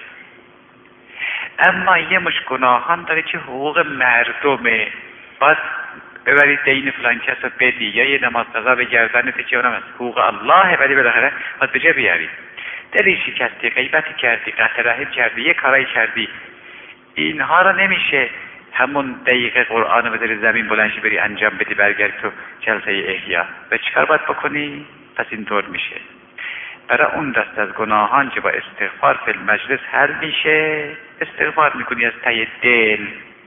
اما یه مش گناهان داره که حقوق مردمه، باید ببرید دین فلان کس رو بدی، یا یه نماز قضا به گردنت که اونم از حقوق الله، ولی بالاخره باید به جا بیاری. دلی شکستی، غیبتی کردی، قطع رحم کردی، یه کارایی کردی، اینها رو نمیشه همون دقیقه قرآن رو بذاری زمین بلندشی بری انجام بدی برگردی تو جلسه احیا. و چیکار باید بکنی؟ پس اینطور میشه. برای اون دست از گناهان که با استغفار فی المجلس حل میشه، استغفار میکنی از ته دل،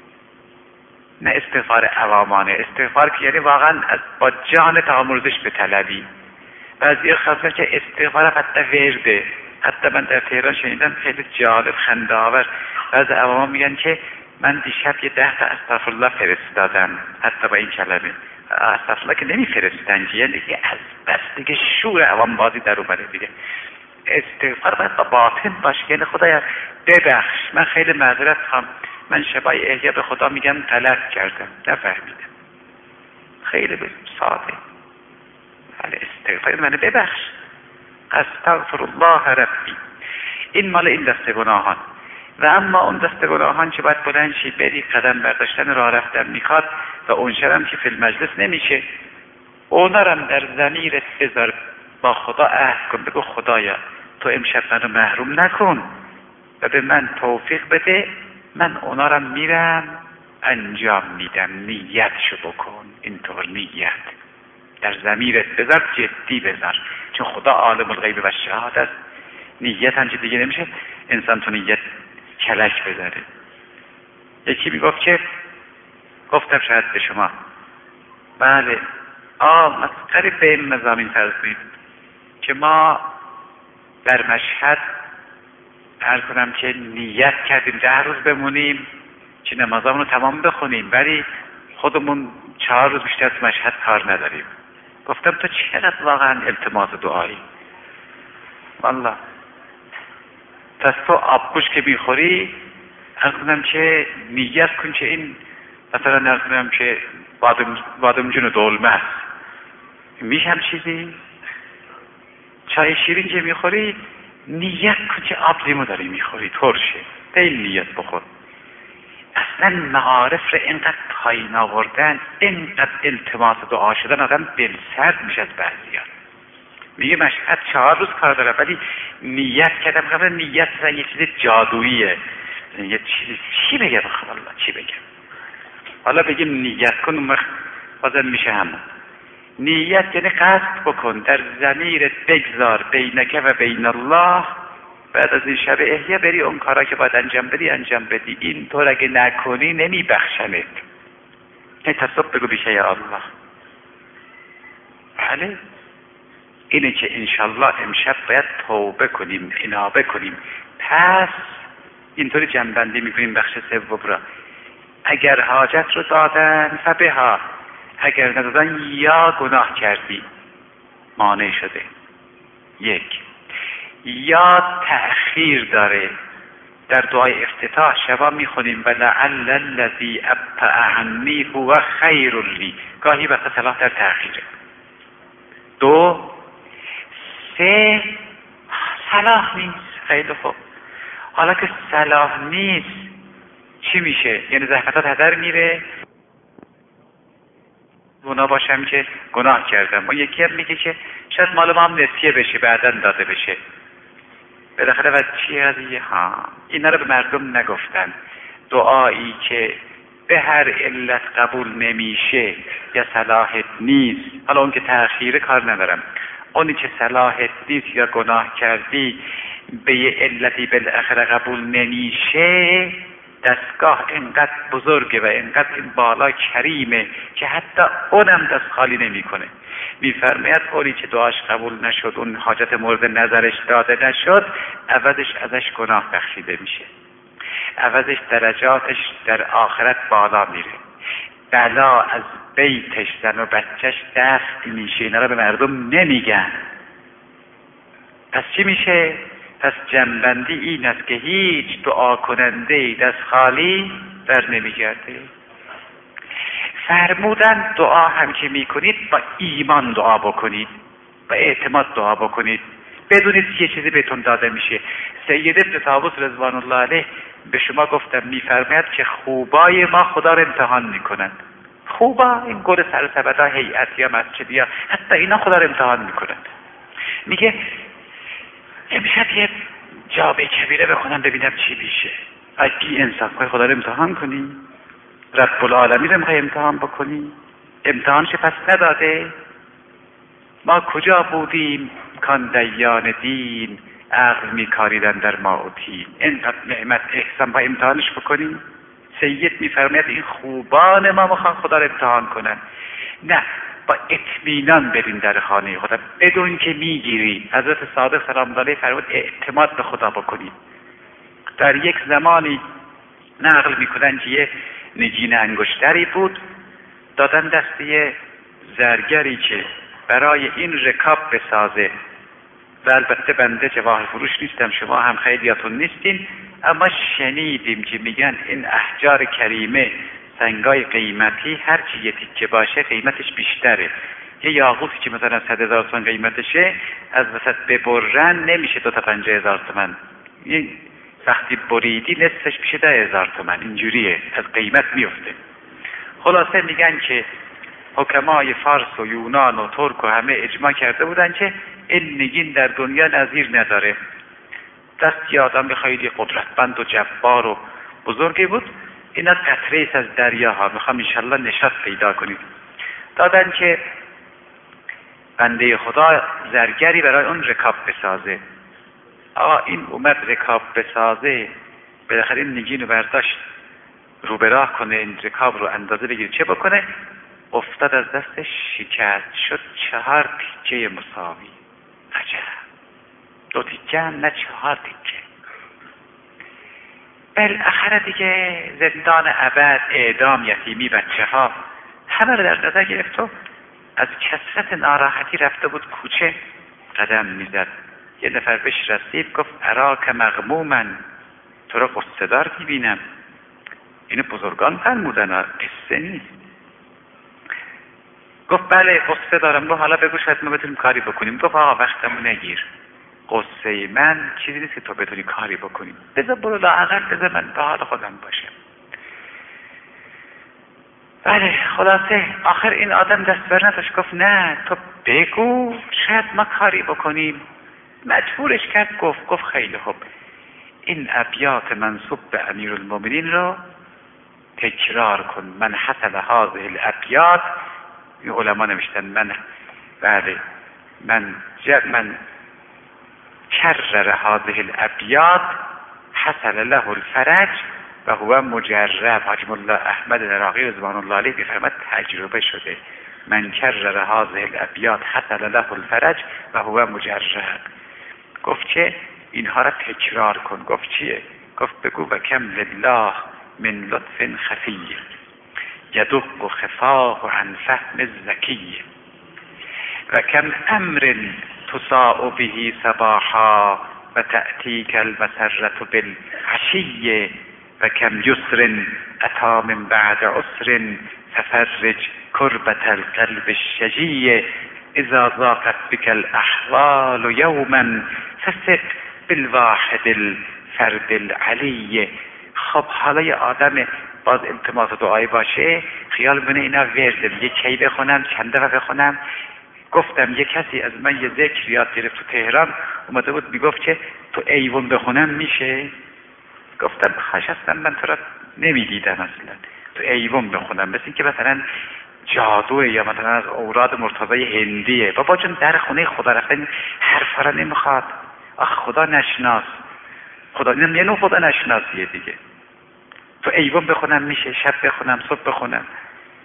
نه استغفار عوامانه. استغفار که یعنی واقعا با جان تعامرزش به طلبی. بعضی خاصه که استغفار حتی ورده. حتی من در تهران شنیدم خیلی جالب خنده آور، بعضی عواما میگن که من دیشب یه 10 تا استغفرالله فرستادم، حتی با این کلمه استغفرالله که نمیفرستن، یعنی دیگه از بس دیگه شور عوام بازی در اومده دیگه. استغفار باید با باطن باشه، یعنی خدایا ببخش، من خیلی معذرت خواهم، من شبای احیا به خدا میگم غلط کردم، نفهمیدم، خیلی ساده. ولی استغفار منو ببخش، استغفر الله ربی. این مال این دسته گناهان. و اما اون دسته گناهان که باید بلند شی بری، قدم برداشتن راه رفتن میخواد و اون شرم که فی المجلس نمیشه، اونا رو در ضمیرت بذار، با خدا عهد کن، بگو خدایا تو امشب منو محروم نکن و به من توفیق بده، من اونا رو میرم انجام میدم، نیتشو بکن. اینطور نیت در ضمیرت بذار، جدی بذار، چون خدا عالم الغیب و شهادت است. نیت هم دیگه نمیشه انسان تو نیت کلک بذاره. یکی میگفت که گفتم شاید به شما، بله قریب به این مضامین فرض کنید که ما در مشهد عرض کنم که نیت کردیم 10 روز بمونیم که نمازامون رو تمام بخونیم، ولی خودمون 4 روز بیشتر تو مشهد کار نداریم. گفتم تو چقدر واقعا التماس دعایی، والله پس تو آبگوش که میخوری عرض کنم که نیت کن که این مثلا عرض کنم که بادمجون دولمه است، میشه هم چیزی. چای شیرین که میخوری نیت کن که آب لیمو داری میخوری، ترشه، این نیت بخور. اصلا معارف رو اینقدر پایین آوردن، اینقدر التماس دعا شدن، آدم دلسرد میشه از بعضی‌ها. میگه مشهد 4 روز کار داره، ولی نیت کردم. قبل نیت یه چیز جادوییه، یه چیزی چی بگم والله چی بگم. حالا بگیم نیت کن، اون وقت بازم میشه همون. نیت یعنی قصد بکن، در ضمیرت بگذار بینک و بین الله، بعد از این شب احیا بری اون کارا که باید انجام بدی. این طور اگه نکنی نمیبخشنت. تصب بگو بیشه یا الله. بله اینه که انشالله امشب باید توبه کنیم، انابه کنیم. پس اینطوری جمع‌بندی میکنیم بخش سوم را. اگر حاجت رو دادن فبها، اگر ندادن یا گناه کردی مانع شده، 1 یا تأخیر داره. در دعای افتتاح شبا میخونیم و لعل الذی ابطأ عنی هو خیر لی، گاهی وقت صلاح در تأخیره. 2 3 صلاح نیست. خیلی خوب، حالا که صلاح نیست چی میشه؟ یعنی زحمتات هدر میره. گناه باشم که گناه کردم. و یکی هم میگه که شاید مال ما هم نسیه بشه، بعداً داده بشه. بالاخره و چی قضیه اینا رو به مردم نگفتن. دعایی که به هر علت قبول نمیشه یا صلاحت نیست، حالا اون که تأخیره کار ندارم، اونی که صلاحت نیست یا گناه کردی به یه علتی بالاخره قبول نمیشه، دستگاه اینقدر بزرگه و اینقدر این بالا کریمه که حتی اونم دست خالی نمیکنه. میفرماید اونی که دعاش قبول نشد، اون حاجت مورد نظرش داده نشد، عوضش ازش گناه بخشیده میشه. عوضش درجاتش در آخرت بالا میره. بلا از بیتش زن و بچهش دست میشه، اینا رو به مردم نمیگن. پس چی میشه؟ پس جنبندی این است که هیچ دعا کننده دست خالی بر نمیگرده. فرمودن دعا هم که میکنید با ایمان دعا بکنید، با اعتماد دعا بکنید، بدونید یه چیزی بهتون داده میشه. سید ابن طاووس رضوان الله علیه به شما گفتم میفرماید که خوبای ما خدا رو امتحان میکنن. خوبا این گل سرسبدا، هیئت یا مسجد یا حتی اینا خدا رو امتحان میکنن. میگه امشب یه جابه کبیره بخونم ببینم چی میشه. ای بی انصاف، میخوای خدا رو امتحان کنی؟ رب العالمین رو میخوای امتحان بکنی؟ امتحانش پس نداده؟ ما کجا بودیم کان دیان دین عقل میکاریدن در ما و تین. اینقدر نعمت احسان با امتحانش بکنیم؟ سید میفرماید این خوبان ما میخوان خدا رو امتحان کنن. نه، با اطمینان بریم در خانه خدا، بدون که میگیری. حضرت صادق سلام الله علیه فرمود اعتماد به خدا بکنید. در یک زمانی نقل میکنن که یه نگین انگشتری بود، دادن دست یه زرگری که برای این رکاب بسازه. و البته بنده جواهر فروش نیستم، شما هم خیلیاتون نیستین، اما شنیدیم که میگن این احجار کریمه، سنگای قیمتی، هر چی یه تیکه باشه قیمتش بیشتره. یه یاقوتی که مثلا 100,000 تومان قیمتشه، از وسط ببرن نمیشه 2 تا 50,000 تومان. این وقتی بریدی نصفش میشه 10,000 تومان. اینجوریه، از قیمت میفته. خلاصه میگن که حکمای فارس و یونان و ترک و همه اجماع کرده بودن که این نگین در دنیا نظیر نداره. دستی آدم خیلی قدرتمند و جبار و بزرگی بود. اینا قطره از دریاها، میخوام انشالله نشاط پیدا کنید. دادن که بنده خدا زرگری برای اون رکاب بسازه. آقا این اومد رکاب بسازه، بالاخره این نگین رو برداشت رو به راه کنه، این رکاب رو اندازه بگیره چه بکنه، افتاد از دستش، شکست شد 4 تیکه مساوی. عجب، 2 تیکه هم نه 4 تیکه. بالاخره دیگه زندان ابد، اعدام، یتیمی، بچه ها، همه رو در نظر گرفت و از کثرت ناراحتی رفته بود کوچه قدم میزد. یه نفر بهش رسید گفت اراک مغمومن، تو رو قصه دار میبینم. اینو بزرگان فرمودن، قصه نیست. گفت بله قصه دارم. گفت حالا بگو شاید ما بتونیم کاری بکنیم. گفت آقا وقتمو نگیر، قصه من چیزی نیست که تو بتونی کاری بکنیم، بذار برو لااقل بذار من به حال خودم باشم. بله خلاصه آخر این آدم دست بر نداشت، گفت نه تو بگو شاید ما کاری بکنیم. مجبورش کرد، گفت خیلی خوب، این ابیات منسوب به امیرالمومنین رو تکرار کن. من حصل هذه الابیات، این علما نوشتن من کرر هذه الابیات حصل له الفرج و هو مجرب. حاجی الله احمد عراقی رضوان الله علیه میفرماید تجربه شده. من کرر هذه الابیات حصل له الفرج و هو مجرب. گفت که اینها را تکرار کن. گفت چیه؟ گفت بگو و کم لله من لطف خفی یدق و خفاه عن فهم الذکی و کم امر تساء به صباحا و تأتیک المسرة بالعشی و کم یسر اتا من بعد عسر ففرج کربة القلب الشجی اذا ضاقت بك الاحوال یوما فثق بالواحد الفرد العلی. خب حالا یه آدم باز التماس دعایی باشه، خیال کنه اینا ورده، یه کی بخونم، چند دفعه بخونم. گفتم یه کسی از من یه ذکر یاد گرفت تو تهران، اومده بود میگفت که تو ایوان بخونم میشه. گفتم خشستم من تو را نمیدیدم اصلا. تو ایوان بخونم مثل این که مثلا جادوه یا مثلا از اوراد مرتضی هندیه. بابا جون در خونه خدا رفتن حرفا را نمیخواد. آخ خدا نشناس، خدا یه نوع خدا نشناسیه دیگه. تو ایوان بخونم میشه، شب بخونم، صبح بخونم.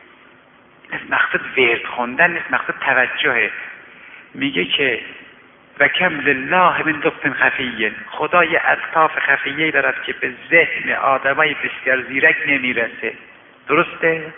مقصد ورد خوندن نیست، مقصد توجهه. میگه که و کم لله من لطف خفی، خدا یه الطاف خفیه‌ای دارد که به ذهن آدمای بسیار زیرک نمیرسه. درسته؟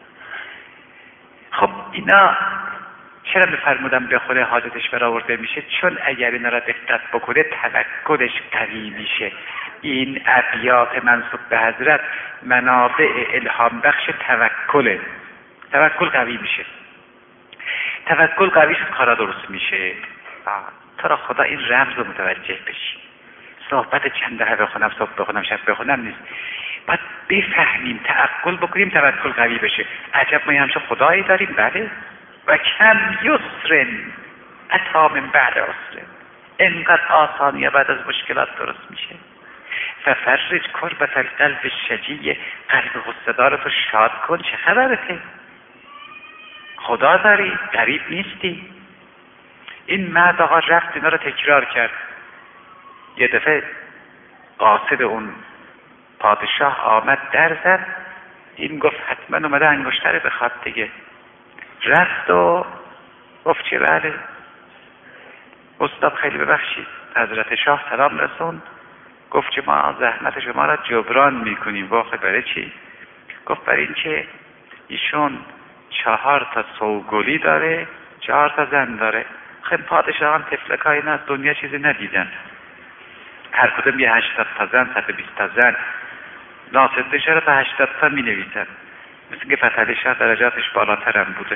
خب اینا چرا میفرمودم به خود حاجتش برآورده میشه؟ چون اگر اینا را دقت بکنه توکلش قوی میشه. این ابیات منسوب به حضرت منابع الهام بخش توکله. توکل قوی میشه. توکل قوی شد کارا درست میشه. تو را خدا این رمز رو متوجه بشی. صحبت چند دقیقه بخونم، صبح بخونم، شب بخونم نیست. باید بفهمیم، تعقل بکنیم، توکل قوی بشه. عجب ما همچه خدایی داریم. بله. و کم یسر اتی من بعد عسر، اینقدر آسانی بعد از مشکلات درست میشه. ففرج کربت القلب الشجی، قلب غصه‌دار تو شاد کن. چه خبرته؟ خدا داری، غریب نیستی. این مرد آقا رفت اینا رو تکرار کرد. یه دفعه قاصد اون پادشاه آمد در زد. این گفت حتما اومده انگشتر بخواد دیگه. رفت و گفت چه بله استاد خیلی ببخشید. حضرت شاه سلام رسوند، گفت که ما زحمت شما را جبران میکنیم. واقعا برای چی؟ گفت برای این که ایشون 4 تا سوگلی داره، 4 تا زن داره. خیلی پادشاهان تفلکای این از دنیا چیزی ندیدن، هر کدوم یه 80 تا زن، 120 تا زن. ناصرالدین شاه تا 80 تا می نویسن، مثل که فتحعلی شاه درجاتش بالاترم بوده.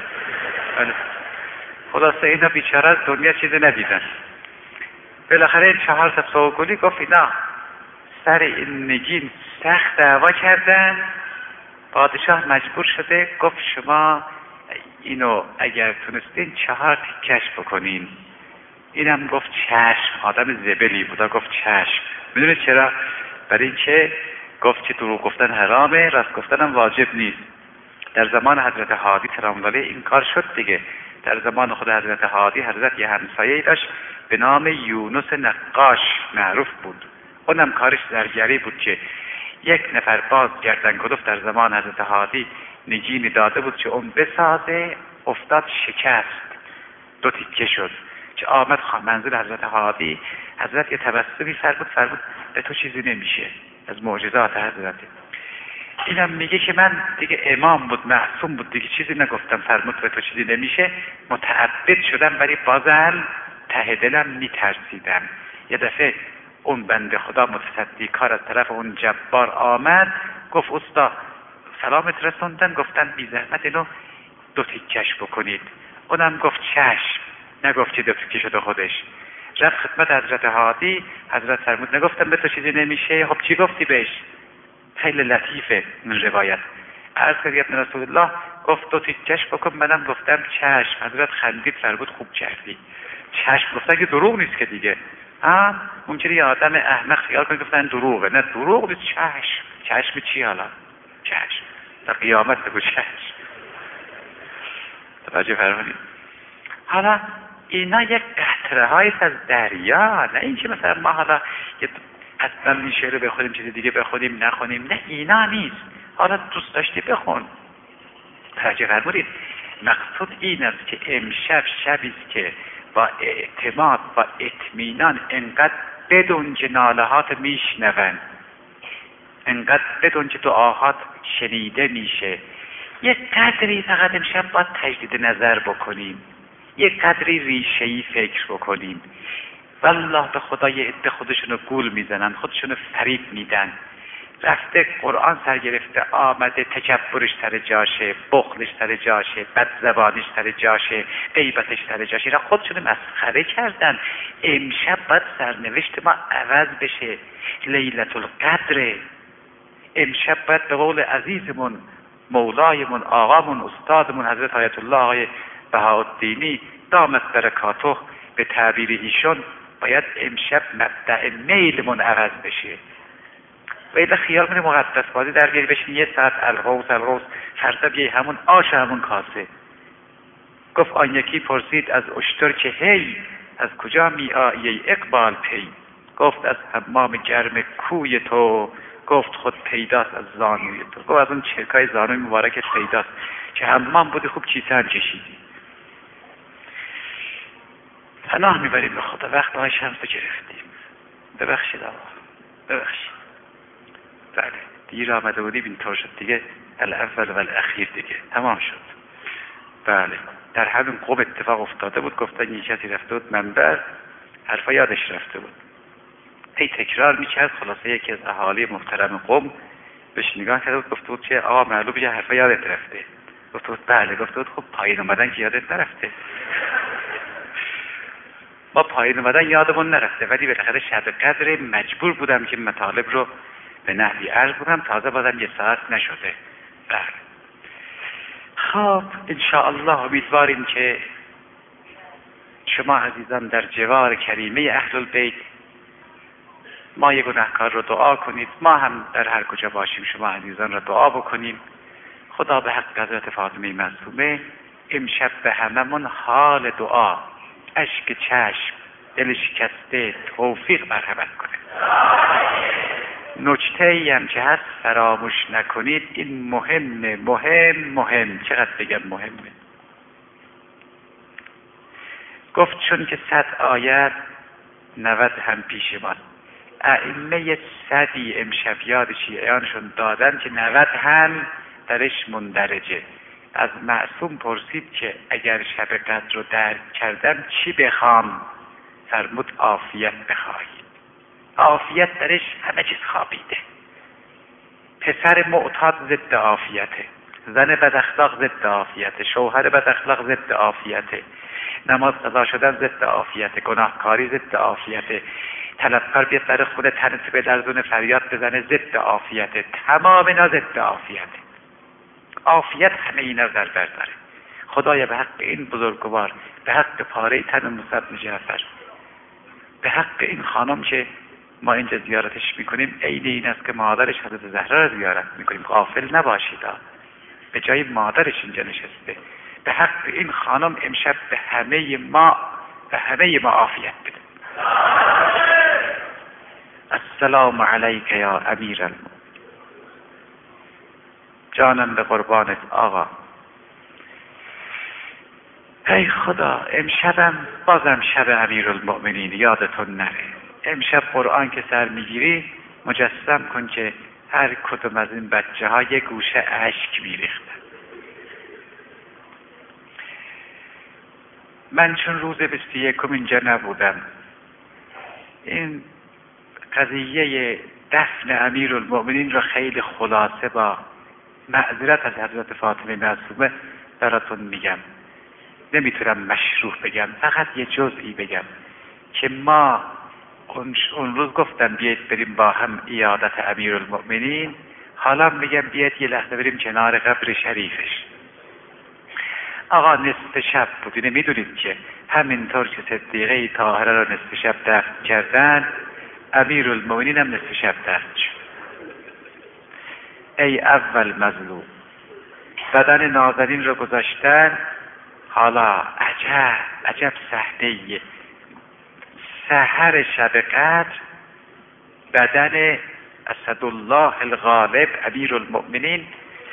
خلاصه اینا بیچاره از دنیا چیزی ندیدن. بالاخره این 4 تا سوگلی گفت اینا سر این نگین سخت دعوا کردن. پادشاه مجبور شده گفت شما اینو اگر تونستین 4 تیکش بکنین. اینم گفت چشم. آدم زبلی بودا، گفت چشم. میدونید چرا؟ برای اینکه گفت که دروغ گفتن حرامه، راست گفتن هم واجب نیست. در زمان حضرت هادی سلام الله علیه این کار شد دیگه. در زمان خود حضرت هادی حضرت یه همسایه‌ای داشت به نام یونس نقاش، معروف بود. اونم کارش زرگری بود که یک نفر باز گردن کلوف در زمان حضرت هادی نگینی داده بود که اون بسازه، افتاد شکست، 2 تیکه شد. که آمد منزل حضرت هادی، حضرت یه تبسمی فرمود به تو چیزی نمیشه. از معجزات حضرت. اینم میگه که من دیگه امام بود، معصوم بود، دیگه چیزی نگفتم، فرمود به تو چیزی نمیشه. متعبد شدم ولی بازم ته دلم میترسیدم. یه دفعه اون بنده خدا متصدی کار از طرف اون جبار آمد، گفت استا سلامت رسوندن، گفتن بی زحمت اینو 2 تیکش بکنید. اونم گفت چشم. نگفت که 2 تیکه شده خودش. رفت خدمت حضرت هادی، حضرت فرمود نگفتم به تو چیزی نمیشه؟ خب چی گفتی بهش؟ خیلی لطیفه این روایت. عرض کردی ابن رسول الله، گفت 2 تیکش بکن، منم گفتم چشم. حضرت خندید فرمود خوب کردی. چشم گفتن که دروغ نیست که دیگه. ممکنه یه آدم احمق خیال کنه گفتن دروغه. نه دروغ نیست، چشم. چشم چی حالا؟ چشم. تا قیامت بگو چشم. توجه فرمودید؟ حالا اینا یک قطره های از دریا، نه این که مثلا ما حالا حتما این شعر رو بخونیم چیز دیگه بخونیم نخونیم. نه اینا نیست. حالا دوست داشتی بخون. توجه فرمودید؟ مقصود این است که امشب شبی است که با اعتماد با اطمینان انقدر بدون که نالهات میشنون، انقدر بدون که دعاهات شنیده میشه. یک قدری فقط امشب باید تجدید نظر بکنیم، یک قدری ریشه‌ای فکر بکنیم. والله به خدا یه عده خودشونو گول میزنن، خودشونو فریب میدن. رفته قرآن سر گرفته آمده، تکبرش سر جاشه، بخلش سر جاشه، بدزبانش سر جاشه، غیبتش سر جاشه. اینا خودشونو مسخره کردن. امشب باید سرنوشت ما عوض بشه. لیلة القدر امشب باید به قول عزیزمون، مولایمون، آقامون، استادمون حضرت آیت الله آقای بهاءالدینی دامت برکاته به تعبیر ایشون، باید امشب مبدأ میلمون عوض بشه. و ایده خیال کنی مقدس بازی در بیاری بشین 1 ساعت الغوث فردا بیایی همون آش همون کاسه. گفت آن یکی پرسید از اشتر که هی از کجا می آیی اقبال پی؟ گفت از حمام گرم کوی تو، گفت خود پیداست از زانوی تو. گفت از اون چرکای زانوی مبارکت پیداست که حمام بودی خوب کیسه هم کشیدی. پناه میبریم به خدا. وقت های شمس رو گرفتیم، ببخشید آقا، ببخشید. بله دیر آمده بودیم، اینطور شد دیگه، الاول و الاخیر دیگه تمام شد. بله در همین قم اتفاق افتاده بود، گفتن یه کسی رفته بود منبر، حرفا یادش رفته بود، هی تکرار میکرد. خلاصه یکی از اهالی محترم قم بهش نگاه کرده بود، گفته بود که آقا معلومه یه حرفا یادت رفته. گفته بود بله. گفته بود خب پایین اومدن که یادت نرفته. ما پایین اومدن یادمون نرفته، ولی بالاخره شب قدر مجبور بودم که مطالب رو به نحوی عرض بودم، تازه بازم 1 ساعت نشده. بله خب انشاءالله امیدواریم که شما عزیزان در جوار کریمه اهل البیت مای گناهکار رو دعا کنید، ما هم در هر کجا باشیم شما عزیزان رو دعا بکنیم. خدا به حق حضرت فاطمه معصومه امشب به هممون حال دعا، اشک چشم، دل شکسته توفیق مرحمت کنه. نکته‌ای هم که هست فراموش نکنید، این مهمه، مهم چقدر بگم مهمه. گفت چون که 100 آیت 90 هم پیش ماست. ائمه 100 امشب یاد شیعیانشون دادن که 90 هم درش مندرجه. از معصوم پرسید که اگر شب قدر رو درک کردم چی بخوام؟ فرمود عافیت بخواهید. عافیت درش همه چیز خوابیده. پسر معتاد ضد عافیته، زن بد اخلاق ضد عافیته، شوهر بد اخلاق ضد عافیته، نماز قضا شدن ضد عافیته، گناهکاری ضد عافیته، طلبکار بیاد در خونه تنت به لرزون فریاد بزنه ضد عافیته، تمام اینا ضد عافیته. عافیت همه اینا رو در بر داره. خدایا به حق این بزرگوار، به حق پاره تن موسی بن جعفر، به حق این خانم که ما اینجا زیارتش میکنیم، عین این است که مادرش حضرت زهرا رو زیارت میکنیم. غافل نباشید، به جای مادرش اینجا نشسته. به حق این خانم امشب به همه ما عافیت بده. السلام علیک یا امیر المؤمنین. جانم به قربانت آقا. ای خدا امشبم بازم شب امیرالمؤمنین، یادتون نره. امشب قرآن که سر میگیری مجسم کن که هر کدوم از این بچه ها یه گوشه اشک میریختن. من چون روز 21 اینجا نبودم، این قضیه دفن امیرالمؤمنین رو خیلی خلاصه با معذرت از حضرت فاطمه معصومه براتون میگم. نمیتونم مشروح بگم، فقط یه جزئی بگم که ما اون روز گفتم بیایید بریم با هم عیادت امیرالمؤمنین. حالا میگم بیایید یه لحظه بریم کنار قبر شریفش. آقا نصف شب بود، اینه میدونید که همینطور که صدیقه طاهره رو نصف شب دفن کردن، امیرالمؤمنین هم نصف شب دفن شد. ای اول مظلوم، بدن نازنین رو گذاشتن. حالا عجب صحنه‌ایه. سحر شب قدر بدن اسدالله الغالب امیرالمؤمنین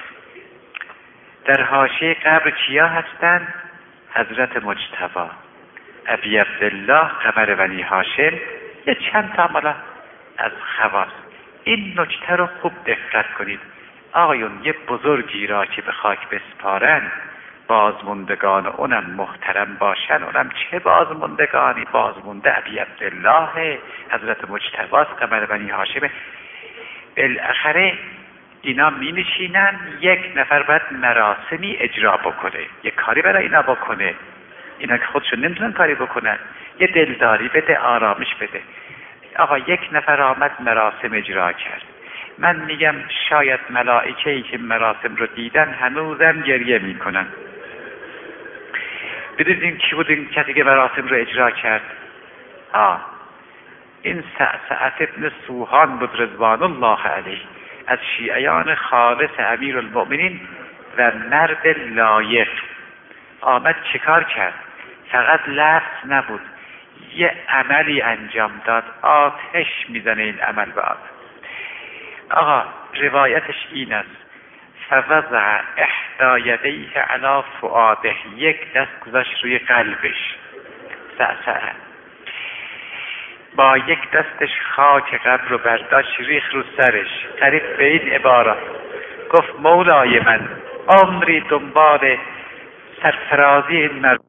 در حاشیه قبر کیا هستن؟ حضرت مجتبی، ابی عبدالله قمر بنی هاشم، یه چند تا مالا از خواص. این نکته رو خوب دقت کنید. آقایون یه بزرگی را که به خاک بسپارن، بازموندگان اونم محترم باشن، اونم چه بازموندگانی؟ بازمونده ابی عبدالله حضرت مجتبی قمر بنی هاشم. بالاخره اینا می نشینن، یک نفر باید مراسمی اجرا بکنه، یک کاری برای اینا بکنه. اینا که خودشون نمیتونن کاری بکنن، یه دلداری بده، آرامش بده. آقا یک نفر آمد مراسم اجرا کرد. من میگم شاید ملائکه‌ای که مراسم رو دیدن هنوزم گریه میکنن. بدونید کی بود این کسی که مراسم رو اجرا کرد؟ این سعد ابن سوهان بود رضوان الله علیه، از شیعیان خالص امیرالمؤمنین و مرد لایق. آمد چیکار کرد؟ فقط لفظ نبود، یه عملی انجام داد. آتش میزنه این عمل به آب. آقا روایتش این است: فوضع احدی یدیه علی فؤاده، یک دست گذاشت روی قلبش. سعسعه. با یک دستش خاک قبر رو برداشت ریخ رو سرش، قریب به این عبارات گفت مولای من عمری دنبال سرفرازی این مرد